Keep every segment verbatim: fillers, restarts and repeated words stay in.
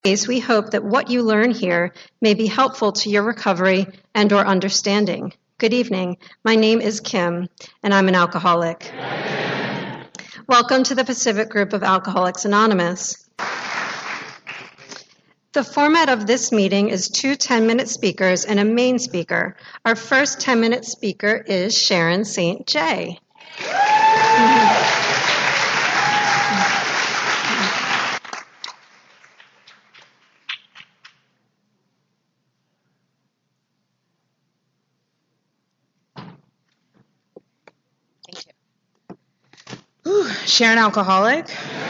ways, we hope that what you learn here may be helpful to your recovery and or understanding. Good evening. My name is Kim, and I'm an alcoholic. Welcome to the Pacific Group of Alcoholics Anonymous. The format of this meeting is two ten-minute speakers and a main speaker. Our first ten-minute speaker is Sharon Saint J. Whew, Sharon alcoholic?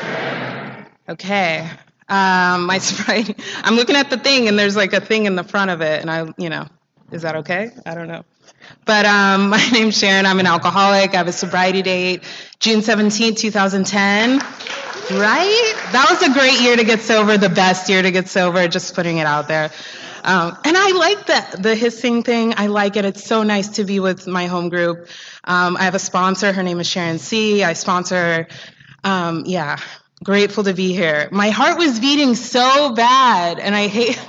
Okay. Um, my sobriety, I'm looking at the thing and there's like a thing in the front of it and I, you know, is that okay? I don't know. But um, my name's Sharon. I'm an alcoholic. I have a sobriety date, June seventeenth, twenty ten. Right? That was a great year to get sober, the best year to get sober, just putting it out there. Um, and I like the, the hissing thing. I like it. It's so nice to be with my home group. Um, I have a sponsor. Her name is Sharon C. I sponsor, um, yeah, grateful to be here. My heart was beating so bad, and I hate,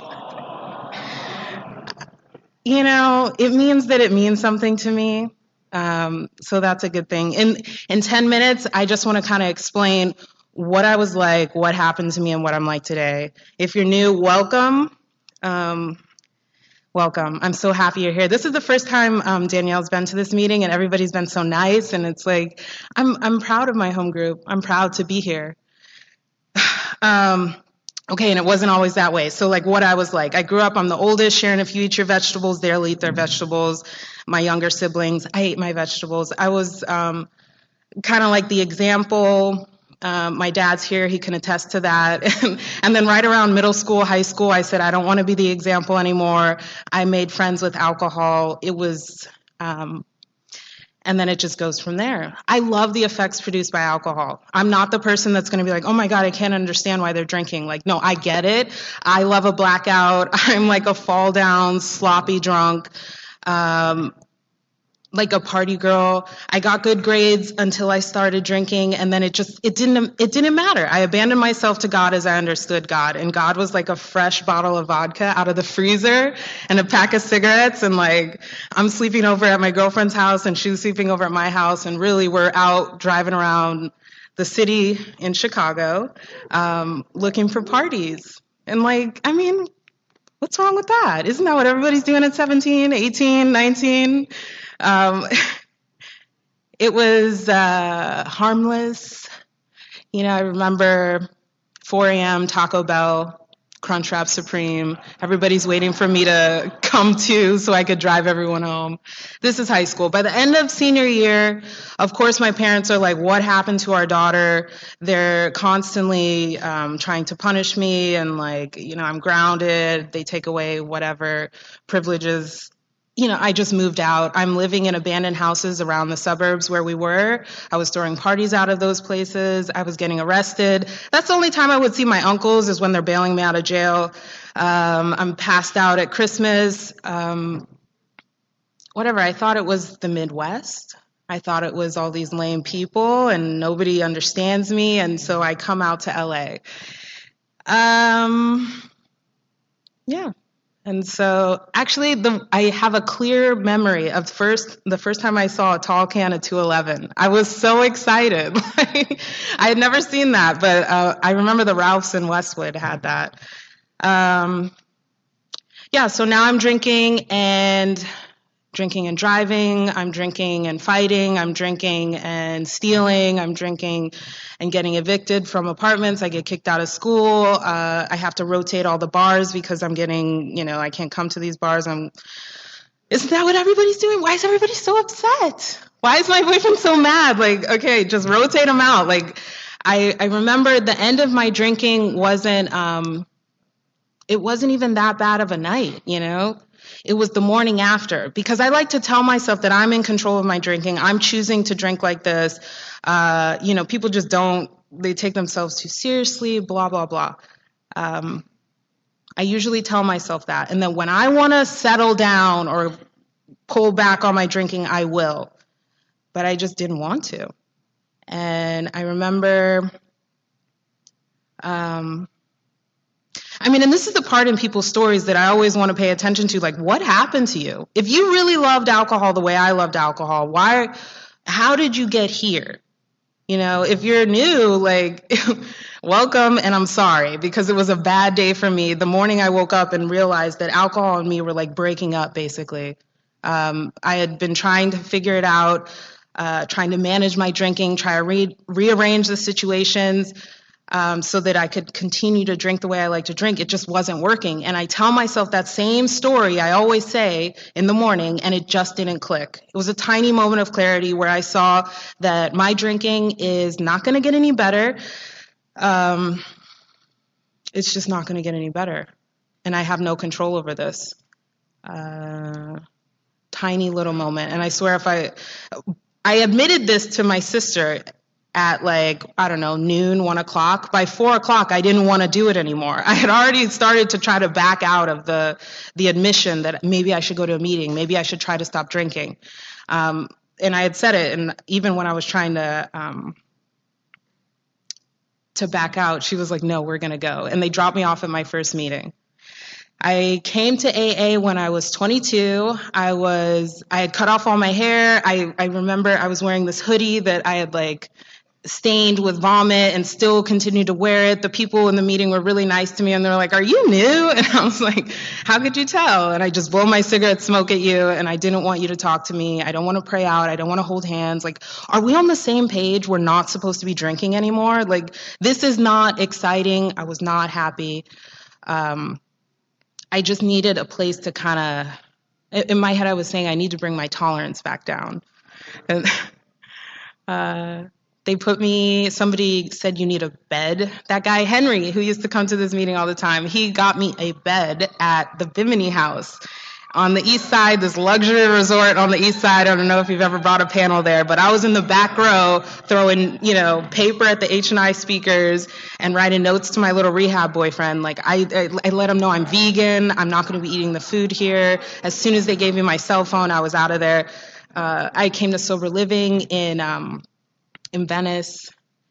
you know, it means that it means something to me. Um, so that's a good thing. In, in ten minutes, I just want to kind of explain what I was like, what happened to me, and what I'm like today. If you're new, welcome. Um, welcome. I'm so happy you're here. This is the first time um, Danielle's been to this meeting, and everybody's been so nice. And it's like, I'm I'm proud of my home group. I'm proud to be here. um, okay, and it wasn't always that way. So, like, what I was like, I grew up. I'm the oldest. Sharon, if you eat your vegetables, they'll eat their vegetables. My younger siblings, I ate my vegetables. I was um, kind of like the example. Um, my dad's here, he can attest to that. And then right around middle school, high school, I said, I don't want to be the example anymore. I made friends with alcohol. It was, um, and then it just goes from there. I love the effects produced by alcohol. I'm not the person that's going to be like, oh my God, I can't understand why they're drinking. Like, no, I get it. I love a blackout. I'm like a fall down, sloppy drunk. Um, like a party girl. I got good grades until I started drinking, and then it just, it didn't, it didn't matter. I abandoned myself to God as I understood God, and God was like a fresh bottle of vodka out of the freezer and a pack of cigarettes, and like, I'm sleeping over at my girlfriend's house, and she was sleeping over at my house, and really we're out driving around the city in Chicago, um, looking for parties. And like, I mean, what's wrong with that? Isn't that what everybody's doing at seventeen, eighteen, nineteen? Um, it was uh, harmless. You know, I remember four a.m. Taco Bell, Crunchwrap Supreme. Everybody's waiting for me to come to so I could drive everyone home. This is high school. By the end of senior year, of course, my parents are like, what happened to our daughter? They're constantly um, trying to punish me, and like, you know, I'm grounded. They take away whatever privileges. You know, I just moved out. I'm living in abandoned houses around the suburbs where we were. I was throwing parties out of those places. I was getting arrested. That's the only time I would see my uncles, is when they're bailing me out of jail. Um, I'm passed out at Christmas. Um, whatever. I thought it was the Midwest. I thought it was all these lame people and nobody understands me. And so I come out to L A. Um, yeah. And so, actually, the, I have a clear memory of first the first time I saw a tall can of two eleven. I was so excited. I had never seen that, but uh, I remember the Ralphs in Westwood had that. Um, yeah, so now I'm drinking and drinking and driving. I'm drinking and fighting. I'm drinking and stealing. I'm drinking and getting evicted from apartments. I get kicked out of school. Uh, I have to rotate all the bars because I'm getting, you know, I can't come to these bars. I'm, isn't that what everybody's doing? Why is everybody so upset? Why is my boyfriend so mad? Like, okay, just rotate him out. Like, I, I remember the end of my drinking wasn't, um, it wasn't even that bad of a night, you know? It was the morning after, because I like to tell myself that I'm in control of my drinking. I'm choosing to drink like this. Uh, you know, people just don't, they take themselves too seriously, blah, blah, blah. Um, I usually tell myself that. And then when I want to settle down or pull back on my drinking, I will. But I just didn't want to. And I remember, um, I mean, and this is the part in people's stories that I always want to pay attention to. Like, what happened to you? If you really loved alcohol the way I loved alcohol, why, how did you get here? You know, if you're new, like, welcome, and I'm sorry, because it was a bad day for me. The morning I woke up and realized that alcohol and me were like breaking up, basically. Um, I had been trying to figure it out, uh, trying to manage my drinking, try to re- rearrange the situations um, so that I could continue to drink the way I like to drink. It just wasn't working. And I tell myself that same story I always say in the morning, and it just didn't click. It was a tiny moment of clarity where I saw that my drinking is not going to get any better. Um, it's just not going to get any better. And I have no control over this. Uh, tiny little moment. And I swear if I, I admitted this to my sister at like, I don't know, noon, one o'clock. By four o'clock, I didn't want to do it anymore. I had already started to try to back out of the, the admission that maybe I should go to a meeting. Maybe I should try to stop drinking. Um, and I had said it. And even when I was trying to, um, to back out, she was like, no, we're going to go. And they dropped me off at my first meeting. I came to A A when I was twenty-two. I was, I had cut off all my hair. I, I remember I was wearing this hoodie that I had like stained with vomit and still continued to wear it. The people in the meeting were really nice to me and they were like, are you new? And I was like, how could you tell? And I just blow my cigarette smoke at you and I didn't want you to talk to me. I don't want to pray out. I don't want to hold hands. Like, are we on the same page? We're not supposed to be drinking anymore. Like, this is not exciting. I was not happy. Um, I just needed a place to kind of, in my head I was saying I need to bring my tolerance back down. And uh, they put me, somebody said you need a bed. That guy Henry, who used to come to this meeting all the time, he got me a bed at the Bimini House on the east side, this luxury resort on the east side. I don't know if you've ever brought a panel there, but I was in the back row throwing, you know, paper at the H and I speakers and writing notes to my little rehab boyfriend. Like, I, I, I let him know I'm vegan. I'm not going to be eating the food here. As soon as they gave me my cell phone, I was out of there. Uh, I came to Sober Living in, um, in Venice.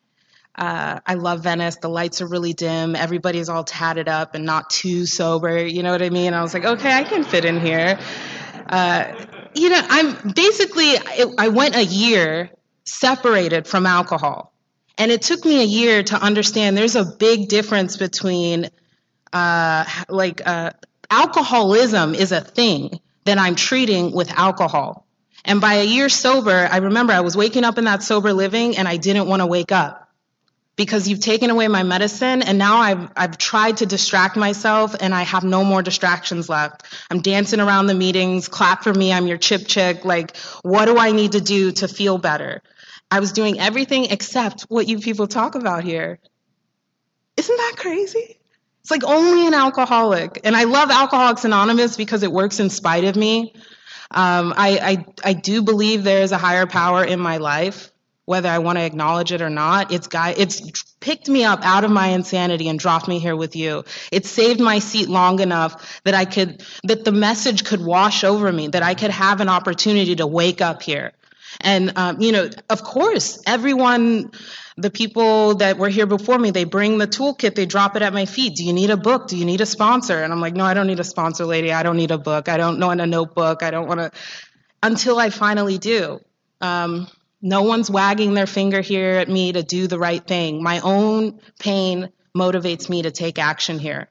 Uh, I love Venice. The lights are really dim. Everybody's all tatted up and not too sober. You know what I mean? I was like, okay, I can fit in here. Uh, you know, I'm basically, I, I went a year separated from alcohol. And it took me a year to understand there's a big difference between, uh, like, uh, alcoholism is a thing that I'm treating with alcohol. And by a year sober, I remember I was waking up in that Sober Living and I didn't want to wake up. Because you've taken away my medicine, and now I've I've tried to distract myself, and I have no more distractions left. I'm dancing around the meetings, clap for me, I'm your chip chick. Like, what do I need to do to feel better? I was doing everything except what you people talk about here. Isn't that crazy? It's like only an alcoholic. And I love Alcoholics Anonymous because it works in spite of me. Um, I, I I do believe there is a higher power in my life. Whether I want to acknowledge it or not, it's guy, it's picked me up out of my insanity and dropped me here with you. It saved my seat long enough that I could, that the message could wash over me, that I could have an opportunity to wake up here. And, um, you know, of course, everyone, the people that were here before me, they bring the toolkit, they drop it at my feet. Do you need a book? Do you need a sponsor? And I'm like, no, I don't need a sponsor, lady. I don't need a book. I don't want a notebook. I don't want to, until I finally do. Um, No one's wagging their finger here at me to do the right thing. My own pain motivates me to take action here.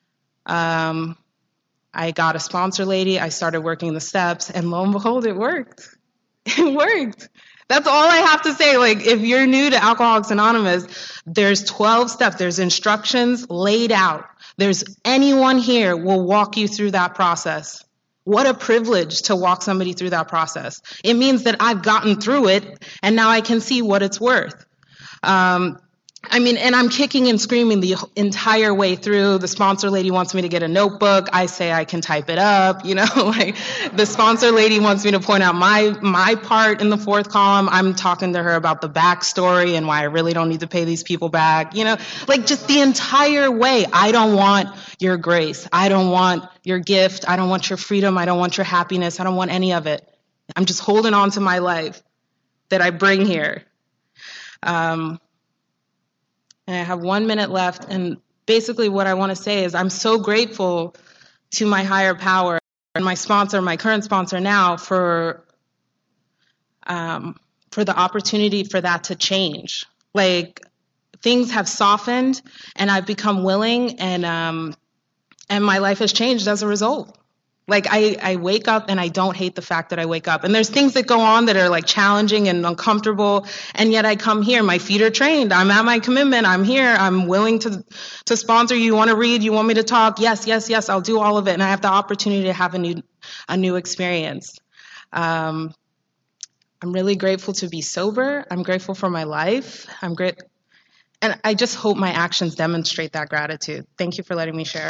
Um, I got a sponsor lady. I started working the steps, and lo and behold, it worked. It worked. That's all I have to say. Like, if you're new to Alcoholics Anonymous, there's twelve steps. There's instructions laid out. There's anyone here will walk you through that process. What a privilege to walk somebody through that process. It means that I've gotten through it, and now I can see what it's worth. Um, I mean, and I'm kicking and screaming the entire way through. The sponsor lady wants me to get a notebook. I say I can type it up. You know, like the sponsor lady wants me to point out my my part in the fourth column. I'm talking to her about the backstory and why I really don't need to pay these people back. You know, like just the entire way. I don't want your grace. I don't want your gift. I don't want your freedom. I don't want your happiness. I don't want any of it. I'm just holding on to my life that I bring here. Um, And I have one minute left, and basically what I want to say is I'm so grateful to my higher power and my sponsor, my current sponsor now, for um, for the opportunity for that to change. Like, things have softened, and I've become willing, and um, and my life has changed as a result. Like, I, I wake up and I don't hate the fact that I wake up. And there's things that go on that are like challenging and uncomfortable. And yet I come here, my feet are trained. I'm at my commitment. I'm here. I'm willing to, to sponsor you. You want to read? You want me to talk? Yes, yes, yes. I'll do all of it. And I have the opportunity to have a new, a new experience. Um, I'm really grateful to be sober. I'm grateful for my life. I'm great. And I just hope my actions demonstrate that gratitude. Thank you for letting me share.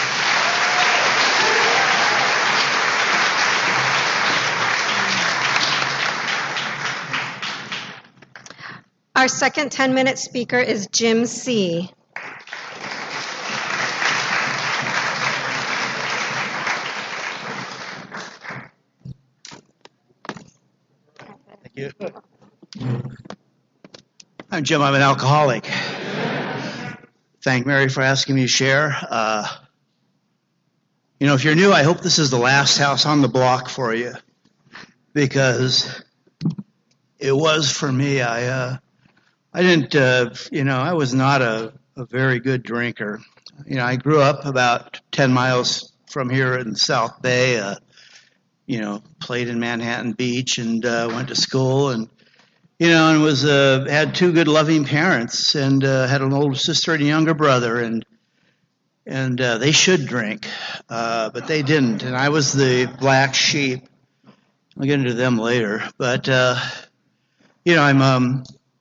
Our second ten-minute speaker is Jim C. Thank you. I'm Jim. I'm an alcoholic. Thank Mary for asking me to share. Uh, you know, if you're new, I hope this is the last house on the block for you, because it was for me. I uh, I didn't, uh, you know, I was not a, a very good drinker. You know, I grew up about ten miles from here in South Bay, uh, you know, played in Manhattan Beach and uh, went to school, and, you know, and was uh, had two good loving parents, and uh, had an older sister and a younger brother, and and uh, they should drink, uh, but they didn't, and I was the black sheep. I'll get into them later, but, uh, you know, I'm... Um,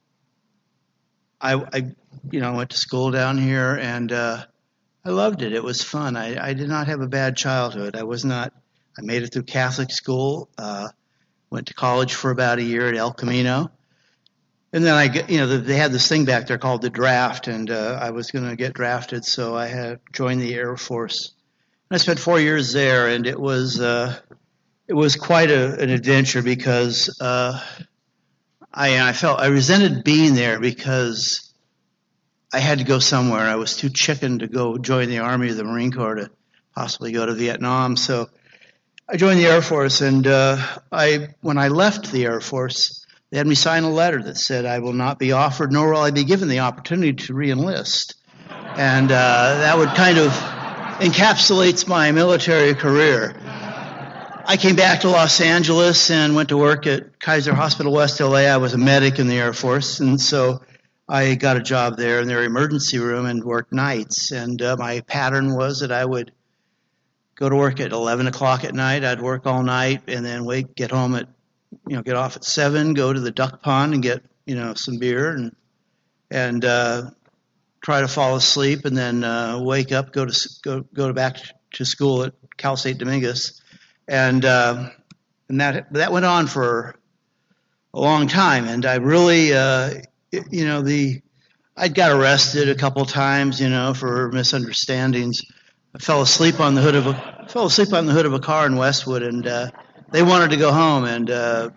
I, I, you know, went to school down here, and uh, I loved it. It was fun. I, I did not have a bad childhood. I was not. I made it through Catholic school. Uh, went to college for about a year at El Camino, and then I, get, you know, they had this thing back there called the draft, and uh, I was going to get drafted, so I had joined the Air Force. And I spent four years there, and it was uh, it was quite a, an adventure because. Uh, I, I felt I resented being there because I had to go somewhere. I was too chicken to go join the Army or the Marine Corps to possibly go to Vietnam. So I joined the Air Force, and uh, I when I left the Air Force, they had me sign a letter that said I will not be offered, nor will I be given the opportunity to re-enlist. And uh, that would kind of encapsulates my military career. I came back to Los Angeles and went to work at Kaiser Hospital West L A. I was a medic in the Air Force, and so I got a job there in their emergency room and worked nights. And uh, my pattern was that I would go to work at eleven o'clock at night. I'd work all night and then wait, get home at, you know, get off at seven, go to the duck pond and get, you know, some beer and and uh, try to fall asleep, and then uh, wake up, go to go go back to school at Cal State Dominguez. And uh, and that that went on for a long time, and I really, uh, you know, the I got arrested a couple times, you know, for misunderstandings. I fell asleep on the hood of a fell asleep on the hood of a car in Westwood, and uh, they wanted to go home, and uh,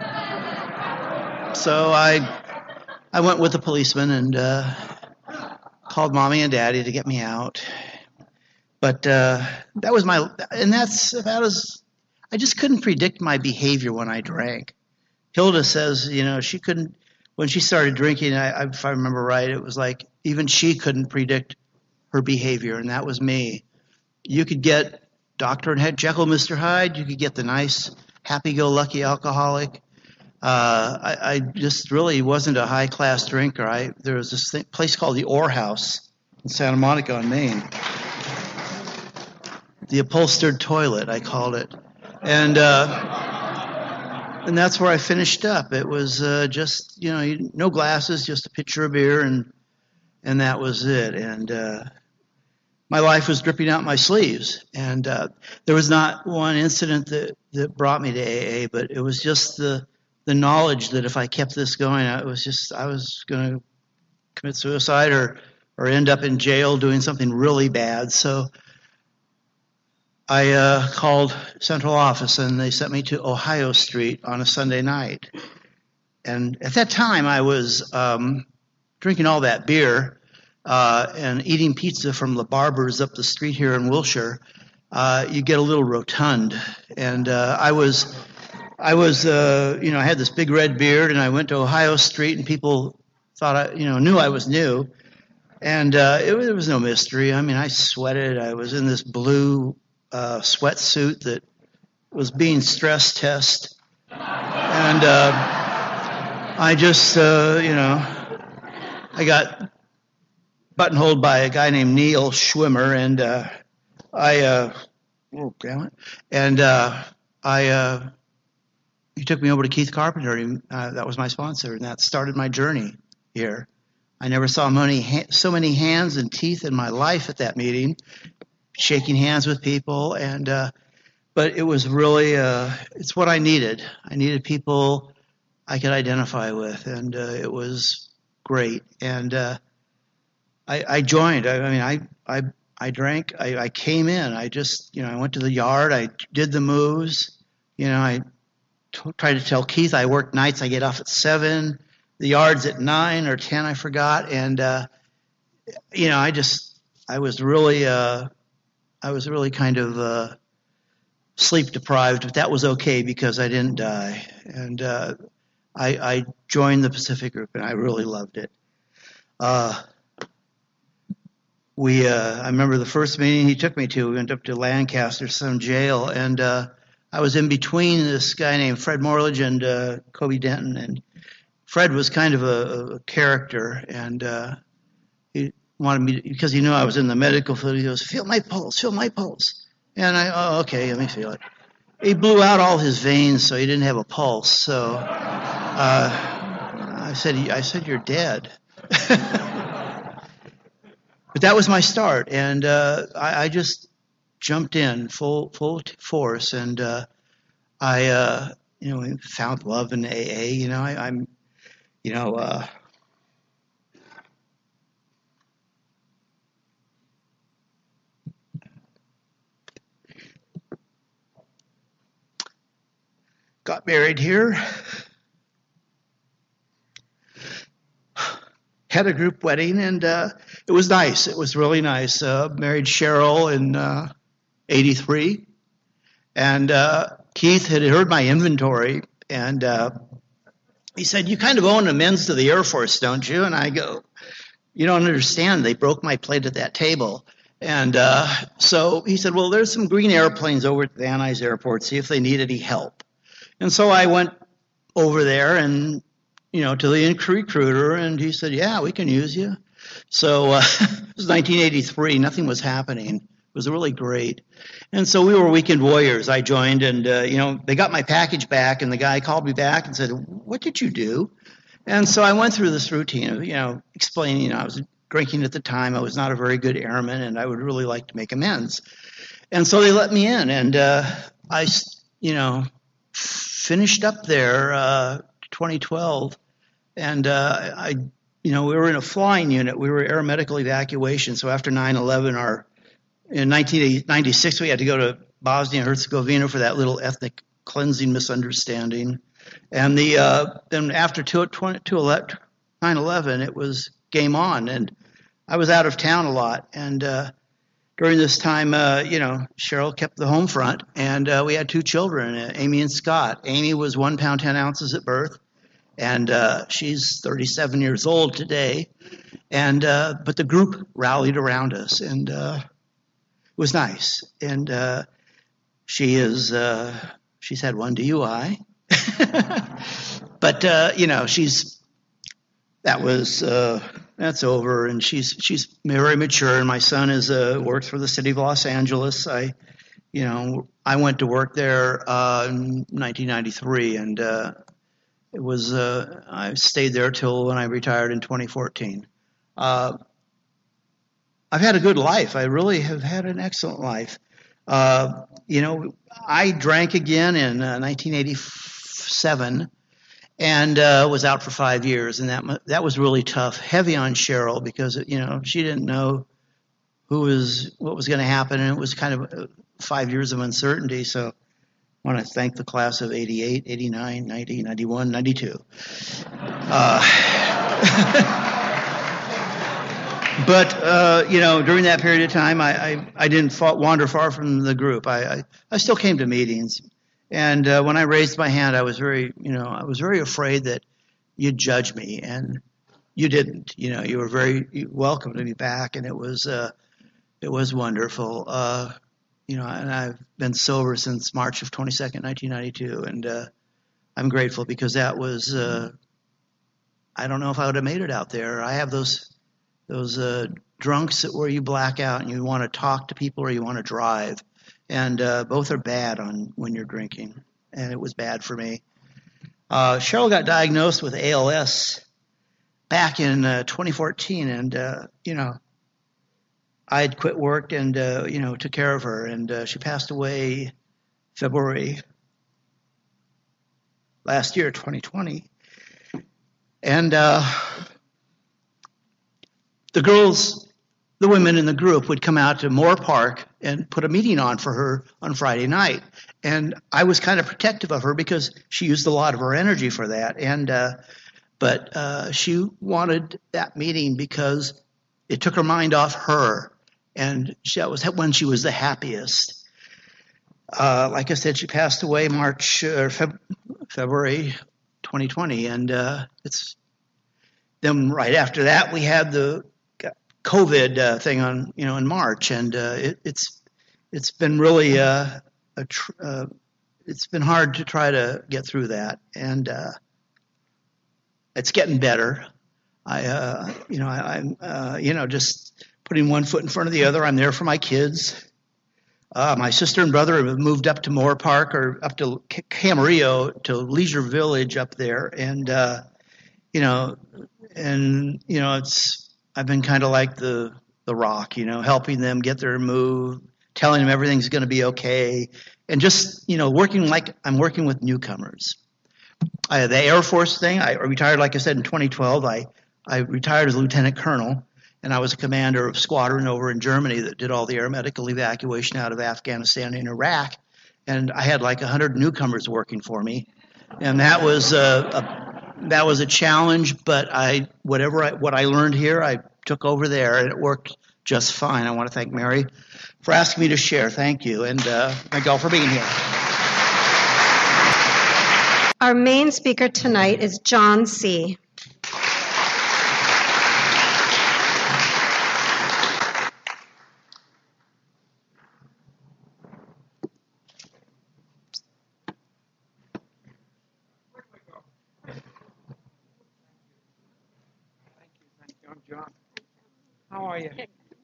so I I went with the policeman and uh, called mommy and daddy to get me out. But uh, that was my, and that's about as. I just couldn't predict my behavior when I drank. Hilda says, you know, she couldn't, when she started drinking, I, if I remember right, it was like even she couldn't predict her behavior, and that was me. You could get Doctor and Head Jekyll, Mister Hyde. You could get the nice, happy-go-lucky alcoholic. Uh, I, I just really wasn't a high-class drinker. I There was this thing, place called the Orr House in Santa Monica on Maine. The upholstered toilet, I called it. And uh, and that's where I finished up. It was uh, just, you know, no glasses, just a pitcher of beer, and and that was it. And uh, my life was dripping out my sleeves. And uh, there was not one incident that, that brought me to A A, but it was just the the knowledge that if I kept this going, I was just I was going to commit suicide or or end up in jail doing something really bad. So I uh, called central office, and they sent me to Ohio Street on a Sunday night. And at that time, I was um, drinking all that beer. uh, and eating pizza from the Barber's up the street here in Wilshire, uh, you get a little rotund. And uh, I was, I was, uh, you know, I had this big red beard, and I went to Ohio Street, and people thought I, you know, knew I was new. And uh, it, there was no mystery. I mean, I sweated. I was in this blue uh, sweatsuit that was being stress tested. And uh, I just, uh, you know, I got buttonholed by a guy named Neil Schwimmer, and uh, I, uh, oh, damn it, and uh, I, uh, he took me over to Keith Carpenter. And, uh, that was my sponsor, and that started my journey here. I never saw many ha- so many hands and teeth in my life at that meeting, shaking hands with people, and uh, but it was really, uh, it's what I needed. I needed people I could identify with, and uh, it was great. And uh, I, I joined. I, I mean, I, I, I drank. I, I came in. I just, you know, I went to the yard. I did the moves. You know, I t- tried to tell Keith I work nights. I get off at seven. The yard's at nine or ten, I forgot. And, uh, you know, I just, I was really, uh, I was really kind of uh, sleep deprived, but that was okay because I didn't die. And uh, I, I joined the Pacific Group, and I really loved it. Uh, we, uh, I remember the first meeting he took me to, we went up to Lancaster, some jail, and uh, I was in between this guy named Fred Morledge and uh, Kobe Denton, and Fred was kind of a, a character, and uh, he wanted me to, because he knew I was in the medical field. He goes, "Feel my pulse, feel my pulse." And I, oh, okay, let me feel it. He blew out all his veins, so he didn't have a pulse. So uh, I said, I said, "You're dead." But that was my start, and uh, I, I just jumped in full full force, and uh, I, uh, you know, found love in A A. You know, I, I'm. You know, uh, got married here, had a group wedding, and uh, it was nice. It was really nice. Uh, married Cheryl in uh, eighty-three, and uh, Keith had heard my inventory, and uh, he said, "You kind of own amends to the Air Force, don't you?" And I go, "You don't understand. They broke my plate at that table." And uh, so he said, "Well, there's some green airplanes over at Van Nuys Airport. See if they need any help." And so I went over there and, you know, to the recruiter, and he said, "Yeah, we can use you." So uh, it was nineteen eighty-three. Nothing was happening. It was really great. And so we were weekend warriors. I joined, and, uh, you know, they got my package back, and the guy called me back and said, "What did you do?" And so I went through this routine of, you know, explaining, you know, I was drinking at the time. I was not a very good airman, and I would really like to make amends. And so they let me in, and uh, I, you know, finished up there uh, twenty twelve, and uh, I, you know, we were in a flying unit. We were air medical evacuation. So after nine eleven, our in nineteen ninety-six, we had to go to Bosnia and Herzegovina for that little ethnic cleansing misunderstanding. And the uh, then after nine eleven, it was game on, and I was out of town a lot. And uh, during this time, uh, you know, Cheryl kept the home front, and uh, we had two children, uh, Amy and Scott. Amy was one pound ten ounces at birth, and uh, she's thirty-seven years old today. And uh, but the group rallied around us, and uh, it was nice. And uh, she is uh, she's had one D U I, but uh, you know, she's that was uh, that's over, and she's she's very mature. And my son is uh, works for the city of Los Angeles. I, you know, I went to work there uh, in nineteen ninety-three, and uh, it was uh, I stayed there till when I retired in twenty fourteen. Uh, I've had a good life. I really have had an excellent life. Uh, you know, I drank again in uh, nineteen eighty-seven and uh, was out for five years, and that that was really tough. Heavy on Cheryl because, you know, she didn't know who was what was going to happen, and it was kind of five years of uncertainty. So I want to thank the class of eighty-eight, eighty-nine, ninety, ninety-one, ninety-two. Uh, But, uh, you know, during that period of time, I, I, I didn't fa- wander far from the group. I, I, I still came to meetings. And uh, when I raised my hand, I was very, you know, I was very afraid that you'd judge me. And you didn't. You know, you were very you welcomed me back. And it was, uh, it was wonderful. Uh, you know, and I've been sober since March of twenty-second, nineteen ninety-two. And uh, I'm grateful because that was, uh, I don't know if I would have made it out there. I have those those uh, drunks that where you black out and you want to talk to people or you want to drive. And uh, both are bad on when you're drinking. And it was bad for me. Uh, Cheryl got diagnosed with A L S back in uh, twenty fourteen. And, uh, you know, I had quit work and, uh, you know, took care of her. And uh, she passed away February last year, twenty twenty. And uh, the girls, the women in the group would come out to Moore Park and put a meeting on for her on Friday night. And I was kind of protective of her because she used a lot of her energy for that. And uh, but uh, she wanted that meeting because it took her mind off her. And she, that was when she was the happiest. Uh, like I said, she passed away March or Feb- February twenty twenty. And uh, it's then right after that, we had the COVID uh, thing on, you know, in March, and uh, it, it's it's been really uh, a tr- uh, it's been hard to try to get through that, and uh, it's getting better. I uh, you know I, I'm uh, you know just putting one foot in front of the other. I'm there for my kids. Uh, my sister and brother have moved up to Moore Park or up to Camarillo to Leisure Village up there, and uh, you know, and you know it's. I've been kind of like the the rock, you know, helping them get their move, telling them everything's going to be okay, and just, you know, working like I'm working with newcomers. I, the Air Force thing, I retired, like I said, in twenty twelve. I, I retired as a lieutenant colonel, and I was a commander of squadron over in Germany that did all the air medical evacuation out of Afghanistan and Iraq. And I had like one hundred newcomers working for me, and that was uh, a That was a challenge, but I whatever I, what I learned here, I took over there, and it worked just fine. I want to thank Mary for asking me to share. Thank you, and uh, thank you all for being here. Our main speaker tonight is John C. John, how are you?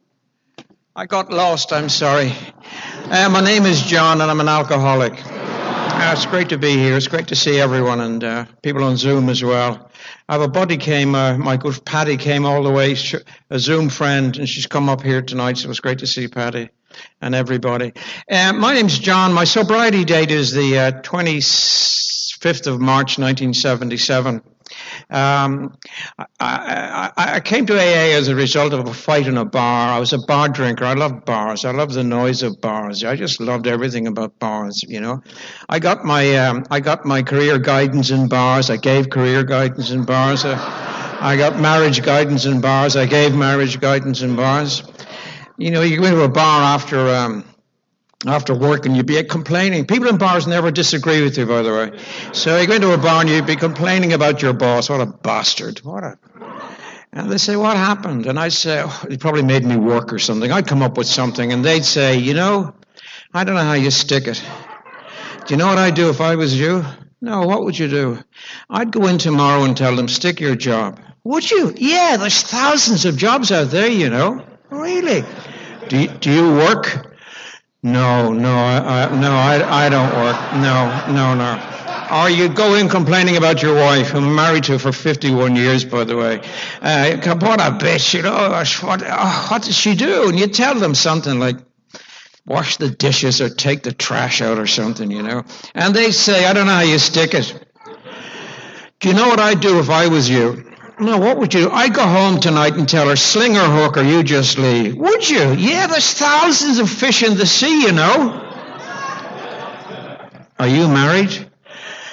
I got lost, I'm sorry. Uh, my name is John, and I'm an alcoholic. Uh, it's great to be here. It's great to see everyone, and uh, people on Zoom as well. I have a buddy came, uh, my good Patty came all the way, a Zoom friend, and she's come up here tonight, so it was great to see Patty and everybody. Uh, my name's John. My sobriety date is the uh, twenty-fifth of March, nineteen seventy-seven. Um, I, I, I came to A A as a result of a fight in a bar. I was a bar drinker. I loved bars. I loved the noise of bars. I just loved everything about bars, you know. I got my um, I got my career guidance in bars. I gave career guidance in bars. Uh, I got marriage guidance in bars. I gave marriage guidance in bars. You know, you go into a bar after um, after work and you'd be complaining. People in bars never disagree with you, by the way. So you go into a bar and you'd be complaining about your boss. What a bastard. What a... And they say, what happened? And I'd say, oh, he probably made me work or something. I'd come up with something. And they'd say, you know, I don't know how you stick it. Do you know what I'd do if I was you? No, what would you do? I'd go in tomorrow and tell them, stick your job. Would you? Yeah, there's thousands of jobs out there, you know. Really? Do you, do you work? No, no, I, I, no, I, I don't work. No, no, no. Or you go in complaining about your wife, who I'm married to for fifty-one years, by the way. Uh, what a bitch, you know. What, oh, what did she do? And you tell them something like, wash the dishes or take the trash out or something, you know. And they say, I don't know how you stick it. Do you know what I'd do if I was you? No, what would you do? I'd go home tonight and tell her, sling her hook or you just leave. Would you? Yeah, there's thousands of fish in the sea, you know. Are you married?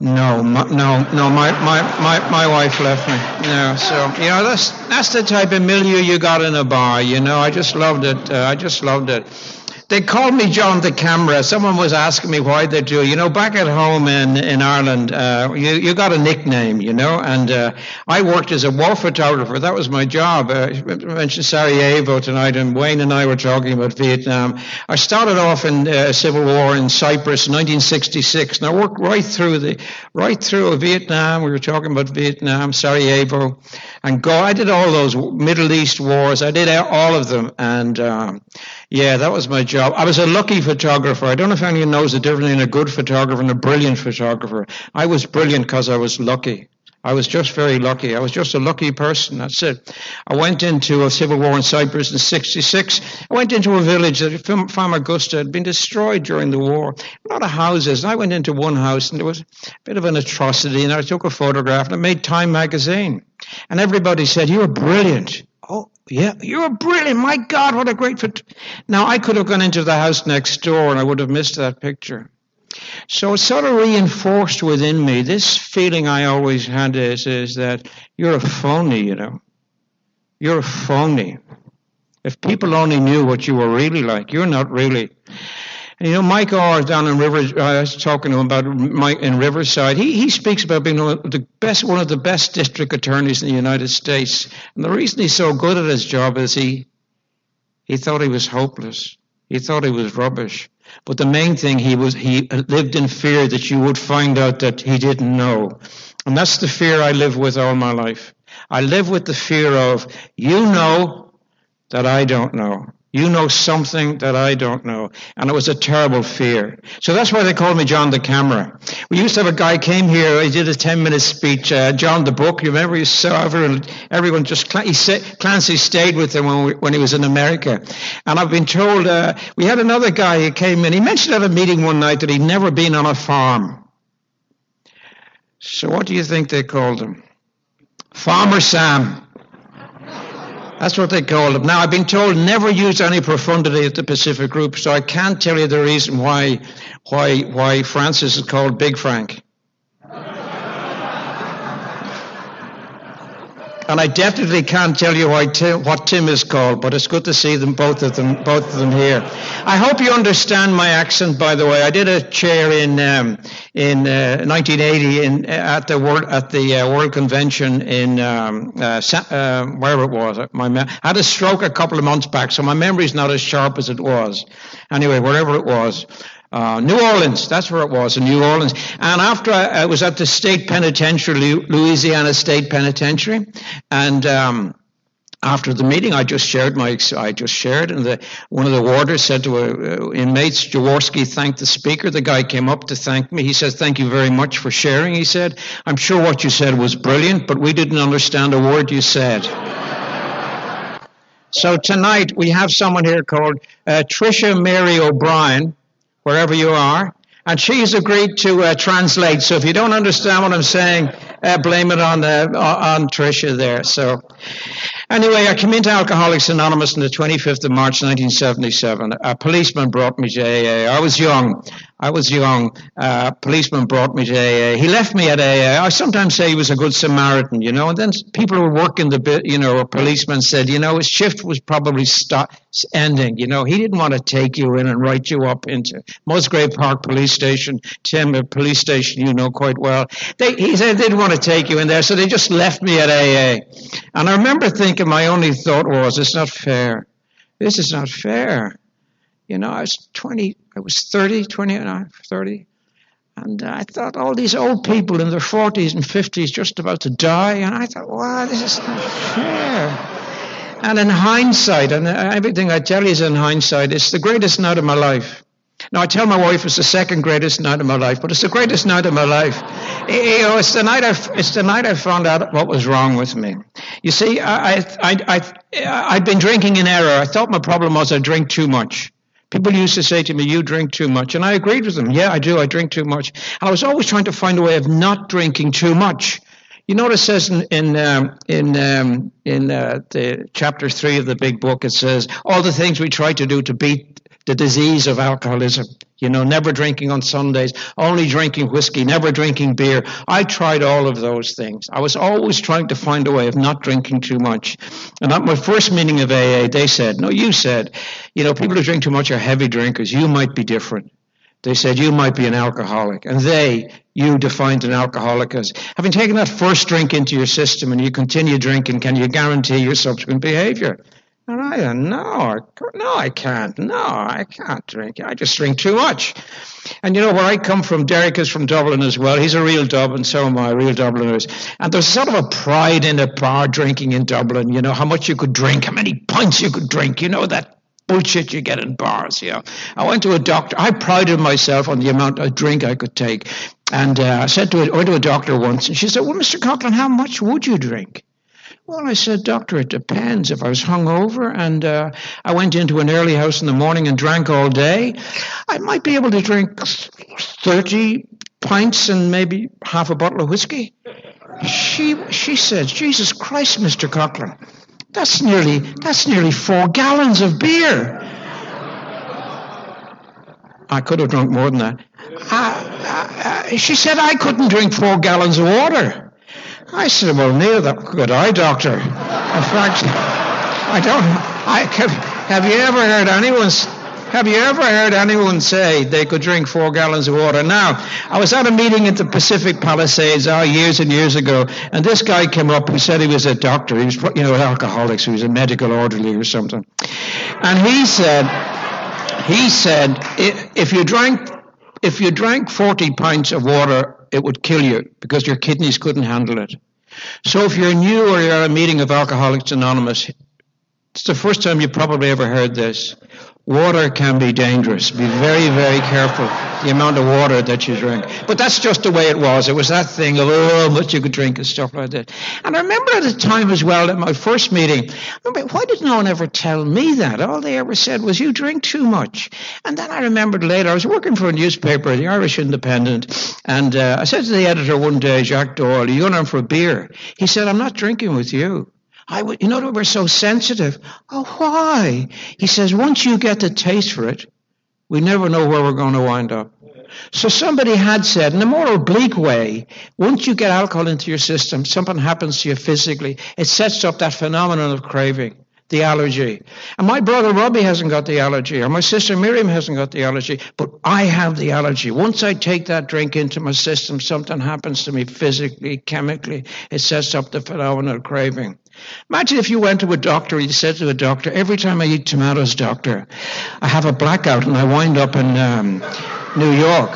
No, my, no, no. My, my, my, my wife left me. No, so you know that's that's the type of milieu you got in a bar. You know, I just loved it. Uh, I just loved it. They called me John the Camera. Someone was asking me why they do. You know, back at home in, in Ireland, uh, you, you got a nickname, you know, and uh, I worked as a war photographer. That was my job. Uh, I mentioned Sarajevo tonight, and Wayne and I were talking about Vietnam. I started off in uh, civil war in Cyprus in nineteen sixty-six, and I worked right through the right through Vietnam. We were talking about Vietnam, Sarajevo, and go. I did all those Middle East wars. I did all of them, and um, yeah, that was my job. I was a lucky photographer. I don't know if anyone knows the difference between a good photographer and a brilliant photographer. I was brilliant because I was lucky. I was just very lucky. I was just a lucky person. That's it. I went into a civil war in Cyprus in sixty-six. I went into a village that Famagusta had been destroyed during the war. A lot of houses. And I went into one house and there was a bit of an atrocity. And I took a photograph and I made Time magazine. And everybody said, "You're brilliant." Oh, yeah, you're brilliant. My God, what a great photo. Now, I could have gone into the house next door and I would have missed that picture. So it sort of reinforced within me this feeling I always had is, is that you're a phony, you know. You're a phony. If people only knew what you were really like, you're not really. And you know, Mike Orr down in Rivers, I was talking to him about Mike in Riverside. He he speaks about being one of the best, one of the best district attorneys in the United States. And the reason he's so good at his job is he he thought he was hopeless. He thought he was rubbish. But the main thing, he was he lived in fear that you would find out that he didn't know. And that's the fear I live with all my life. I live with the fear of, you know that I don't know. You know something that I don't know. And it was a terrible fear. So that's why they called me John the Camera. We used to have a guy came here, he did a ten-minute speech, uh, John the Book. You remember, he saw everyone, everyone just, he said, Clancy stayed with him when, we, when he was in America. And I've been told, uh, we had another guy who came in, he mentioned at a meeting one night that he'd never been on a farm. So what do you think they called him? Farmer Sam. That's what they called him. Now, I've been told never use any profundity at the Pacific Group, so I can't tell you the reason why why why Francis is called Big Frank. And I definitely can't tell you why Tim, what Tim is called, but it's good to see them, both of them, both of them here. I hope you understand my accent, by the way. I did a chair in um, in uh, nineteen eighty in at the World at the uh, World Convention in um, uh, uh, wherever it was. My me- I had a stroke a couple of months back, so my memory's not as sharp as it was. Anyway, wherever it was. Uh, New Orleans, that's where it was, in New Orleans. And after I, I was at the state penitentiary, Louisiana State Penitentiary, and um, after the meeting, I just shared my, I just shared, and the, one of the warders said to uh, inmates, Jaworski thanked the speaker. The guy came up to thank me. He said, "Thank you very much for sharing." He said, "I'm sure what you said was brilliant, but we didn't understand a word you said." So tonight, we have someone here called uh, Tricia Mary O'Brien, wherever you are, and she's agreed to uh, translate. So if you don't understand what I'm saying, uh, blame it on uh, on Tricia there. So anyway, I came into Alcoholics Anonymous on the twenty-fifth of March, nineteen seventy-seven. A policeman brought me to A A. I was young. I was young. Uh, a policeman brought me to A A. He left me at A A. I sometimes say he was a good Samaritan, you know. And then people who were working the bit, you know, a policeman said, you know, his shift was probably stop, ending. You know, he didn't want to take you in and write you up into Musgrave Park Police Station, Tim, a police station you know quite well. They, he said they didn't want to take you in there, so they just left me at A A. And I remember thinking, my only thought was, it's not fair. This is not fair. You know, I was twenty, I was thirty, twenty-nine, thirty. And I thought all these old people in their forties and fifties just about to die. And I thought, wow, this is not fair. And in hindsight, and everything I tell you is in hindsight, it's the greatest night of my life. Now, I tell my wife it's the second greatest night of my life, but it's the greatest night of my life. You know, it's the night I, it's the night I found out what was wrong with me. You see, I, I, I, I, I'd been drinking in error. I thought my problem was I drink too much. People used to say to me, you drink too much. And I agreed with them. Yeah, I do. I drink too much. And I was always trying to find a way of not drinking too much. You know what it says in in um, in, um, in uh, the chapter three of the big book? It says, all the things we try to do to beat the disease of alcoholism. You know, never drinking on Sundays, only drinking whiskey, never drinking beer. I tried all of those things. I was always trying to find a way of not drinking too much. And at my first meeting of A A, they said, no, you said, you know, people who drink too much are heavy drinkers. You might be different. They said, you might be an alcoholic. And they, you defined an alcoholic as having taken that first drink into your system and you continue drinking, can you guarantee your subsequent behavior? And I said, no, no, I can't. No, I can't drink. I just drink too much. And you know, where I come from, Derek is from Dublin as well. He's a real Dublin, so am I, real Dubliners. And there's sort of a pride in a bar drinking in Dublin, you know, how much you could drink, how many pints you could drink, you know, that bullshit you get in bars, you know. I went to a doctor. I prided myself on the amount of drink I could take. And uh, I said to a, I went to a doctor once, and she said, well, Mister Coughlin, how much would you drink? Well, I said, doctor, it depends. If I was hungover and uh, I went into an early house in the morning and drank all day, I might be able to drink thirty pints and maybe half a bottle of whiskey. She she said, Jesus Christ, Mister Coughlin, that's nearly that's nearly four gallons of beer. I could have drunk more than that. Uh, uh, uh, she said I couldn't drink four gallons of water. I said, well, neither that could I, doctor. In fact, I don't, I can, have you ever heard anyone, have you ever heard anyone say they could drink four gallons of water? Now, I was at a meeting at the Pacific Palisades oh, years and years ago, and this guy came up who said he was a doctor. He was, you know, an alcoholic, so he was a medical orderly or something. And he said, he said, if you drank, if you drank forty pints of water, it would kill you because your kidneys couldn't handle it. So if you're new or you're at a meeting of Alcoholics Anonymous, it's the first time you probably ever heard this. Water can be dangerous. Be very, very careful the amount of water that you drink. But that's just the way it was. It was that thing of, oh, how much you could drink and stuff like that. And I remember at the time as well, at my first meeting, I remember, why did no one ever tell me that? All they ever said was, you drink too much. And then I remembered later, I was working for a newspaper, the Irish Independent, and uh, I said to the editor one day, Jacques Doyle, are you going on for a beer? He said, I'm not drinking with you. I would, you know, we're so sensitive. Oh, why? He says, once you get the taste for it, we never know where we're going to wind up. So somebody had said, in a more oblique way, once you get alcohol into your system, something happens to you physically. It sets up that phenomenon of craving, the allergy. And my brother Robbie hasn't got the allergy, or my sister Miriam hasn't got the allergy, but I have the allergy. Once I take that drink into my system, something happens to me physically, chemically. It sets up the phenomenon of craving. Imagine if you went to a doctor, you said to a doctor, every time I eat tomatoes, doctor, I have a blackout and I wind up in um, New York.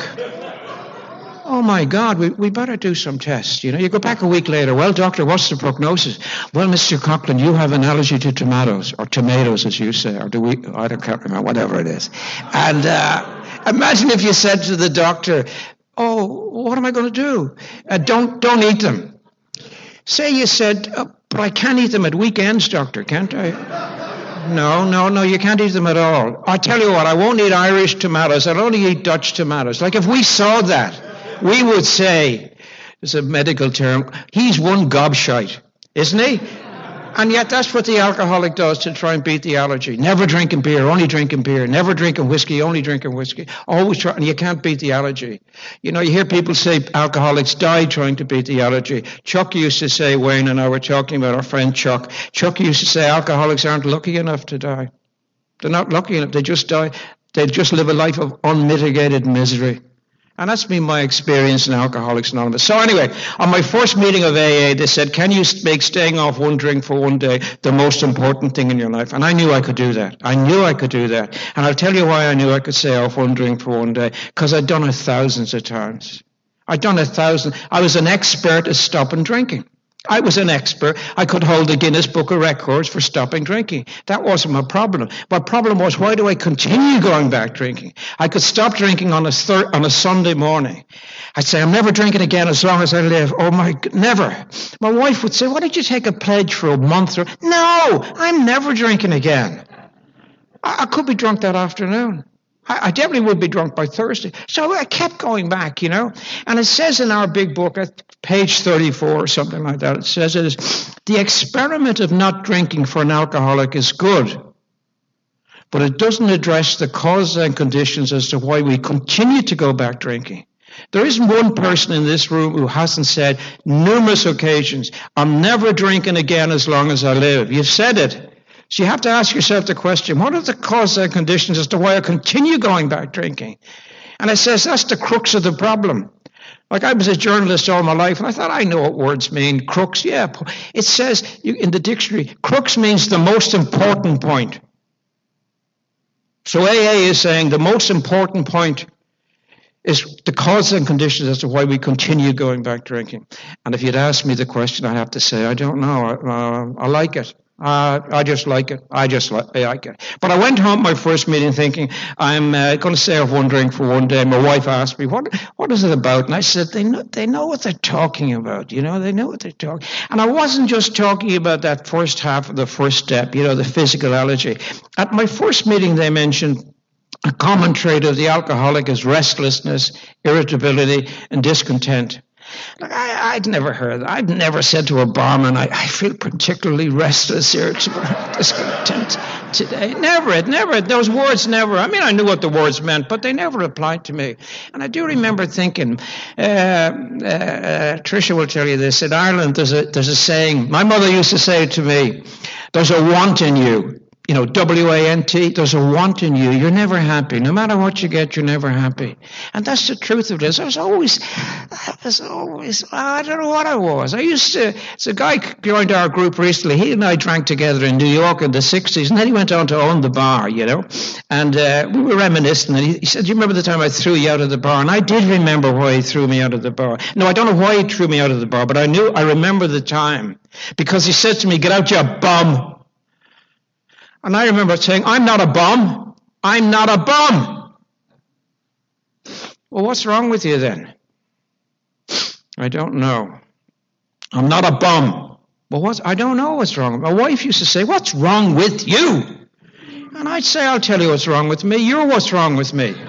Oh my God, we, we better do some tests. You know, you go back a week later, well, doctor, what's the prognosis? Well, Mister Coughlin, you have an allergy to tomatoes, or tomatoes, as you say, or do we, I don't can't remember, whatever it is. And uh, imagine if you said to the doctor, oh, what am I going to do? Uh, don't, don't eat them. Say you said, oh, but I can't eat them at weekends, doctor, can't I? No, no, no, you can't eat them at all. I tell you what, I won't eat Irish tomatoes. I'll only eat Dutch tomatoes. Like if we saw that, we would say, it's a medical term, he's one gobshite, isn't he? And yet that's what the alcoholic does to try and beat the allergy. Never drinking beer, only drinking beer. Never drinking whiskey, only drinking whiskey. Always try, and you can't beat the allergy. You know, you hear people say alcoholics die trying to beat the allergy. Chuck used to say, Wayne and I were talking about our friend Chuck. Chuck used to say alcoholics aren't lucky enough to die. They're not lucky enough. They just die. They just live a life of unmitigated misery. And that's been my experience in Alcoholics Anonymous. So anyway, on my first meeting of A A, they said, can you make staying off one drink for one day the most important thing in your life? And I knew I could do that. I knew I could do that. And I'll tell you why I knew I could stay off one drink for one day. Because I'd done it thousands of times. I'd done it thousands. I was an expert at stopping drinking. I was an expert. I could hold the Guinness Book of Records for stopping drinking. That wasn't my problem. My problem was, why do I continue going back drinking? I could stop drinking on a thir- on a Sunday morning. I'd say, I'm never drinking again as long as I live. Oh my, never. My wife would say, why don't you take a pledge for a month? Or, no, I'm never drinking again. I, I could be drunk that afternoon. I definitely would be drunk by Thursday. So I kept going back, you know. And it says in our big book, at page thirty-four or something like that, it says it is, the experiment of not drinking for an alcoholic is good, but it doesn't address the causes and conditions as to why we continue to go back drinking. There isn't one person in this room who hasn't said numerous occasions, I'm never drinking again as long as I live. You've said it. So you have to ask yourself the question, what are the causes and conditions as to why I continue going back drinking? And it says that's the crux of the problem. Like I was a journalist all my life, and I thought I know what words mean. Crux, yeah. It says in the dictionary, crux means the most important point. So A A is saying the most important point is the causes and conditions as to why we continue going back drinking. And if you'd asked me the question, I'd have to say, I don't know. I, uh, I like it. Uh, I just like it. I just like, I like it. But I went home my first meeting thinking, I'm uh, going to stay off one drink for one day. My wife asked me, what what is it about? And I said, they know, they know what they're talking about. You know, they know what they're talking. And I wasn't just talking about that first half of the first step, you know, the physicality. At my first meeting, they mentioned a common trait of the alcoholic is restlessness, irritability, and discontent. Look, I, I'd never heard that. I'd never said to a barman, I, I feel particularly restless, irritable, discontent today. Never, it never, those words never. I mean, I knew what the words meant, but they never applied to me. And I do remember thinking, uh, uh, Tricia will tell you this, in Ireland there's a, there's a saying, my mother used to say to me, there's a want in you. You know, W A N T, there's a want in you. You're never happy. No matter what you get, you're never happy. And that's the truth of this. I was always, I was always, I don't know what I was. I used to, so a guy joined our group recently. He and I drank together in New York in the sixties, and then he went on to own the bar, you know. And uh, we were reminiscing, and he, he said, do you remember the time I threw you out of the bar? And I did remember why he threw me out of the bar. No, I don't know why he threw me out of the bar, but I knew, I remember the time. Because he said to me, get out, you bum. And I remember saying, I'm not a bum. I'm not a bum. Well, what's wrong with you then? I don't know. I'm not a bum. Well, what's, I don't know what's wrong. My wife used to say, what's wrong with you? And I'd say, I'll tell you what's wrong with me. You're what's wrong with me.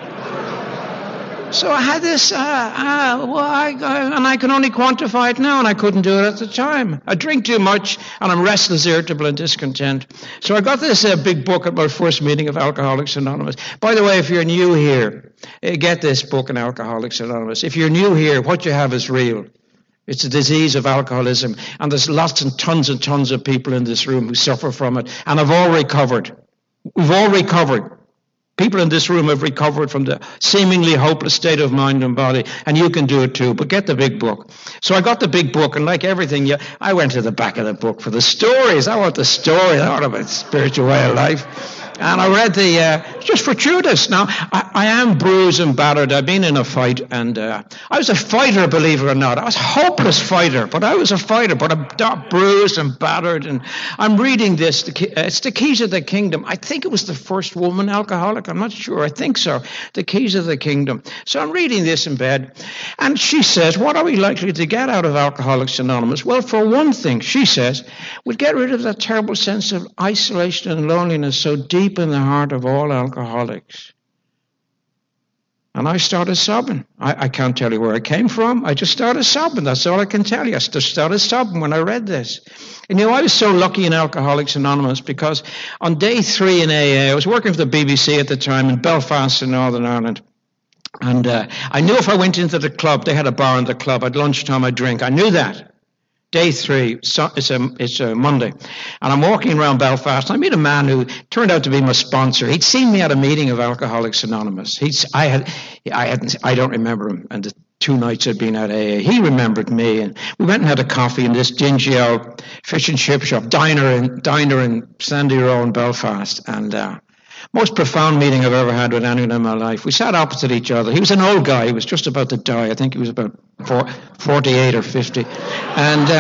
So I had this, uh, uh, well, I, uh, and I can only quantify it now, and I couldn't do it at the time. I drink too much, and I'm restless, irritable, and discontent. So I got this uh, big book at my first meeting of Alcoholics Anonymous. By the way, if you're new here, uh, get this book in Alcoholics Anonymous. If you're new here, what you have is real. It's a disease of alcoholism, and there's lots and tons and tons of people in this room who suffer from it, and have all recovered. We've all recovered. People in this room have recovered from the seemingly hopeless state of mind and body, and you can do it too, but get the big book. So I got the big book, and like everything, yeah, I went to the back of the book for the stories. I want the story. I want about spiritual way of life. And I read the, uh, just fortuitous. Now, I, I am bruised and battered. I've been in a fight, and uh, I was a fighter, believe it or not. I was a hopeless fighter, but I was a fighter, but I'm bruised and battered. And I'm reading this. The key, uh, it's The Keys of the Kingdom. I think it was the first woman alcoholic. I'm not sure. I think so. The Keys of the Kingdom. So I'm reading this in bed, and she says, what are we likely to get out of Alcoholics Anonymous? Well, for one thing, she says, we'll get rid of that terrible sense of isolation and loneliness so deep in the heart of all alcoholics. And I started sobbing. I, I can't tell you where I came from. I just started sobbing. That's all I can tell you. I just started sobbing when I read this. And you know, I was so lucky in Alcoholics Anonymous because on day three in A A, I was working for the B B C at the time in Belfast in Northern Ireland. And uh, I knew if I went into the club, they had a bar in the club. At lunchtime, I'd drink. I knew that. Day three, so it's a, it's a Monday, and I'm walking around Belfast. I meet a man who turned out to be my sponsor. He'd seen me at a meeting of Alcoholics Anonymous. He's, I had, I hadn't, I don't remember him, and the two nights I'd been at A A. He remembered me, and we went and had a coffee in this dingy old fish and chip shop, diner in, diner in Sandy Row in Belfast, and uh, most profound meeting I've ever had with anyone in my life. We sat opposite each other. He was an old guy. He was just about to die. I think he was about four, forty-eight or fifty. And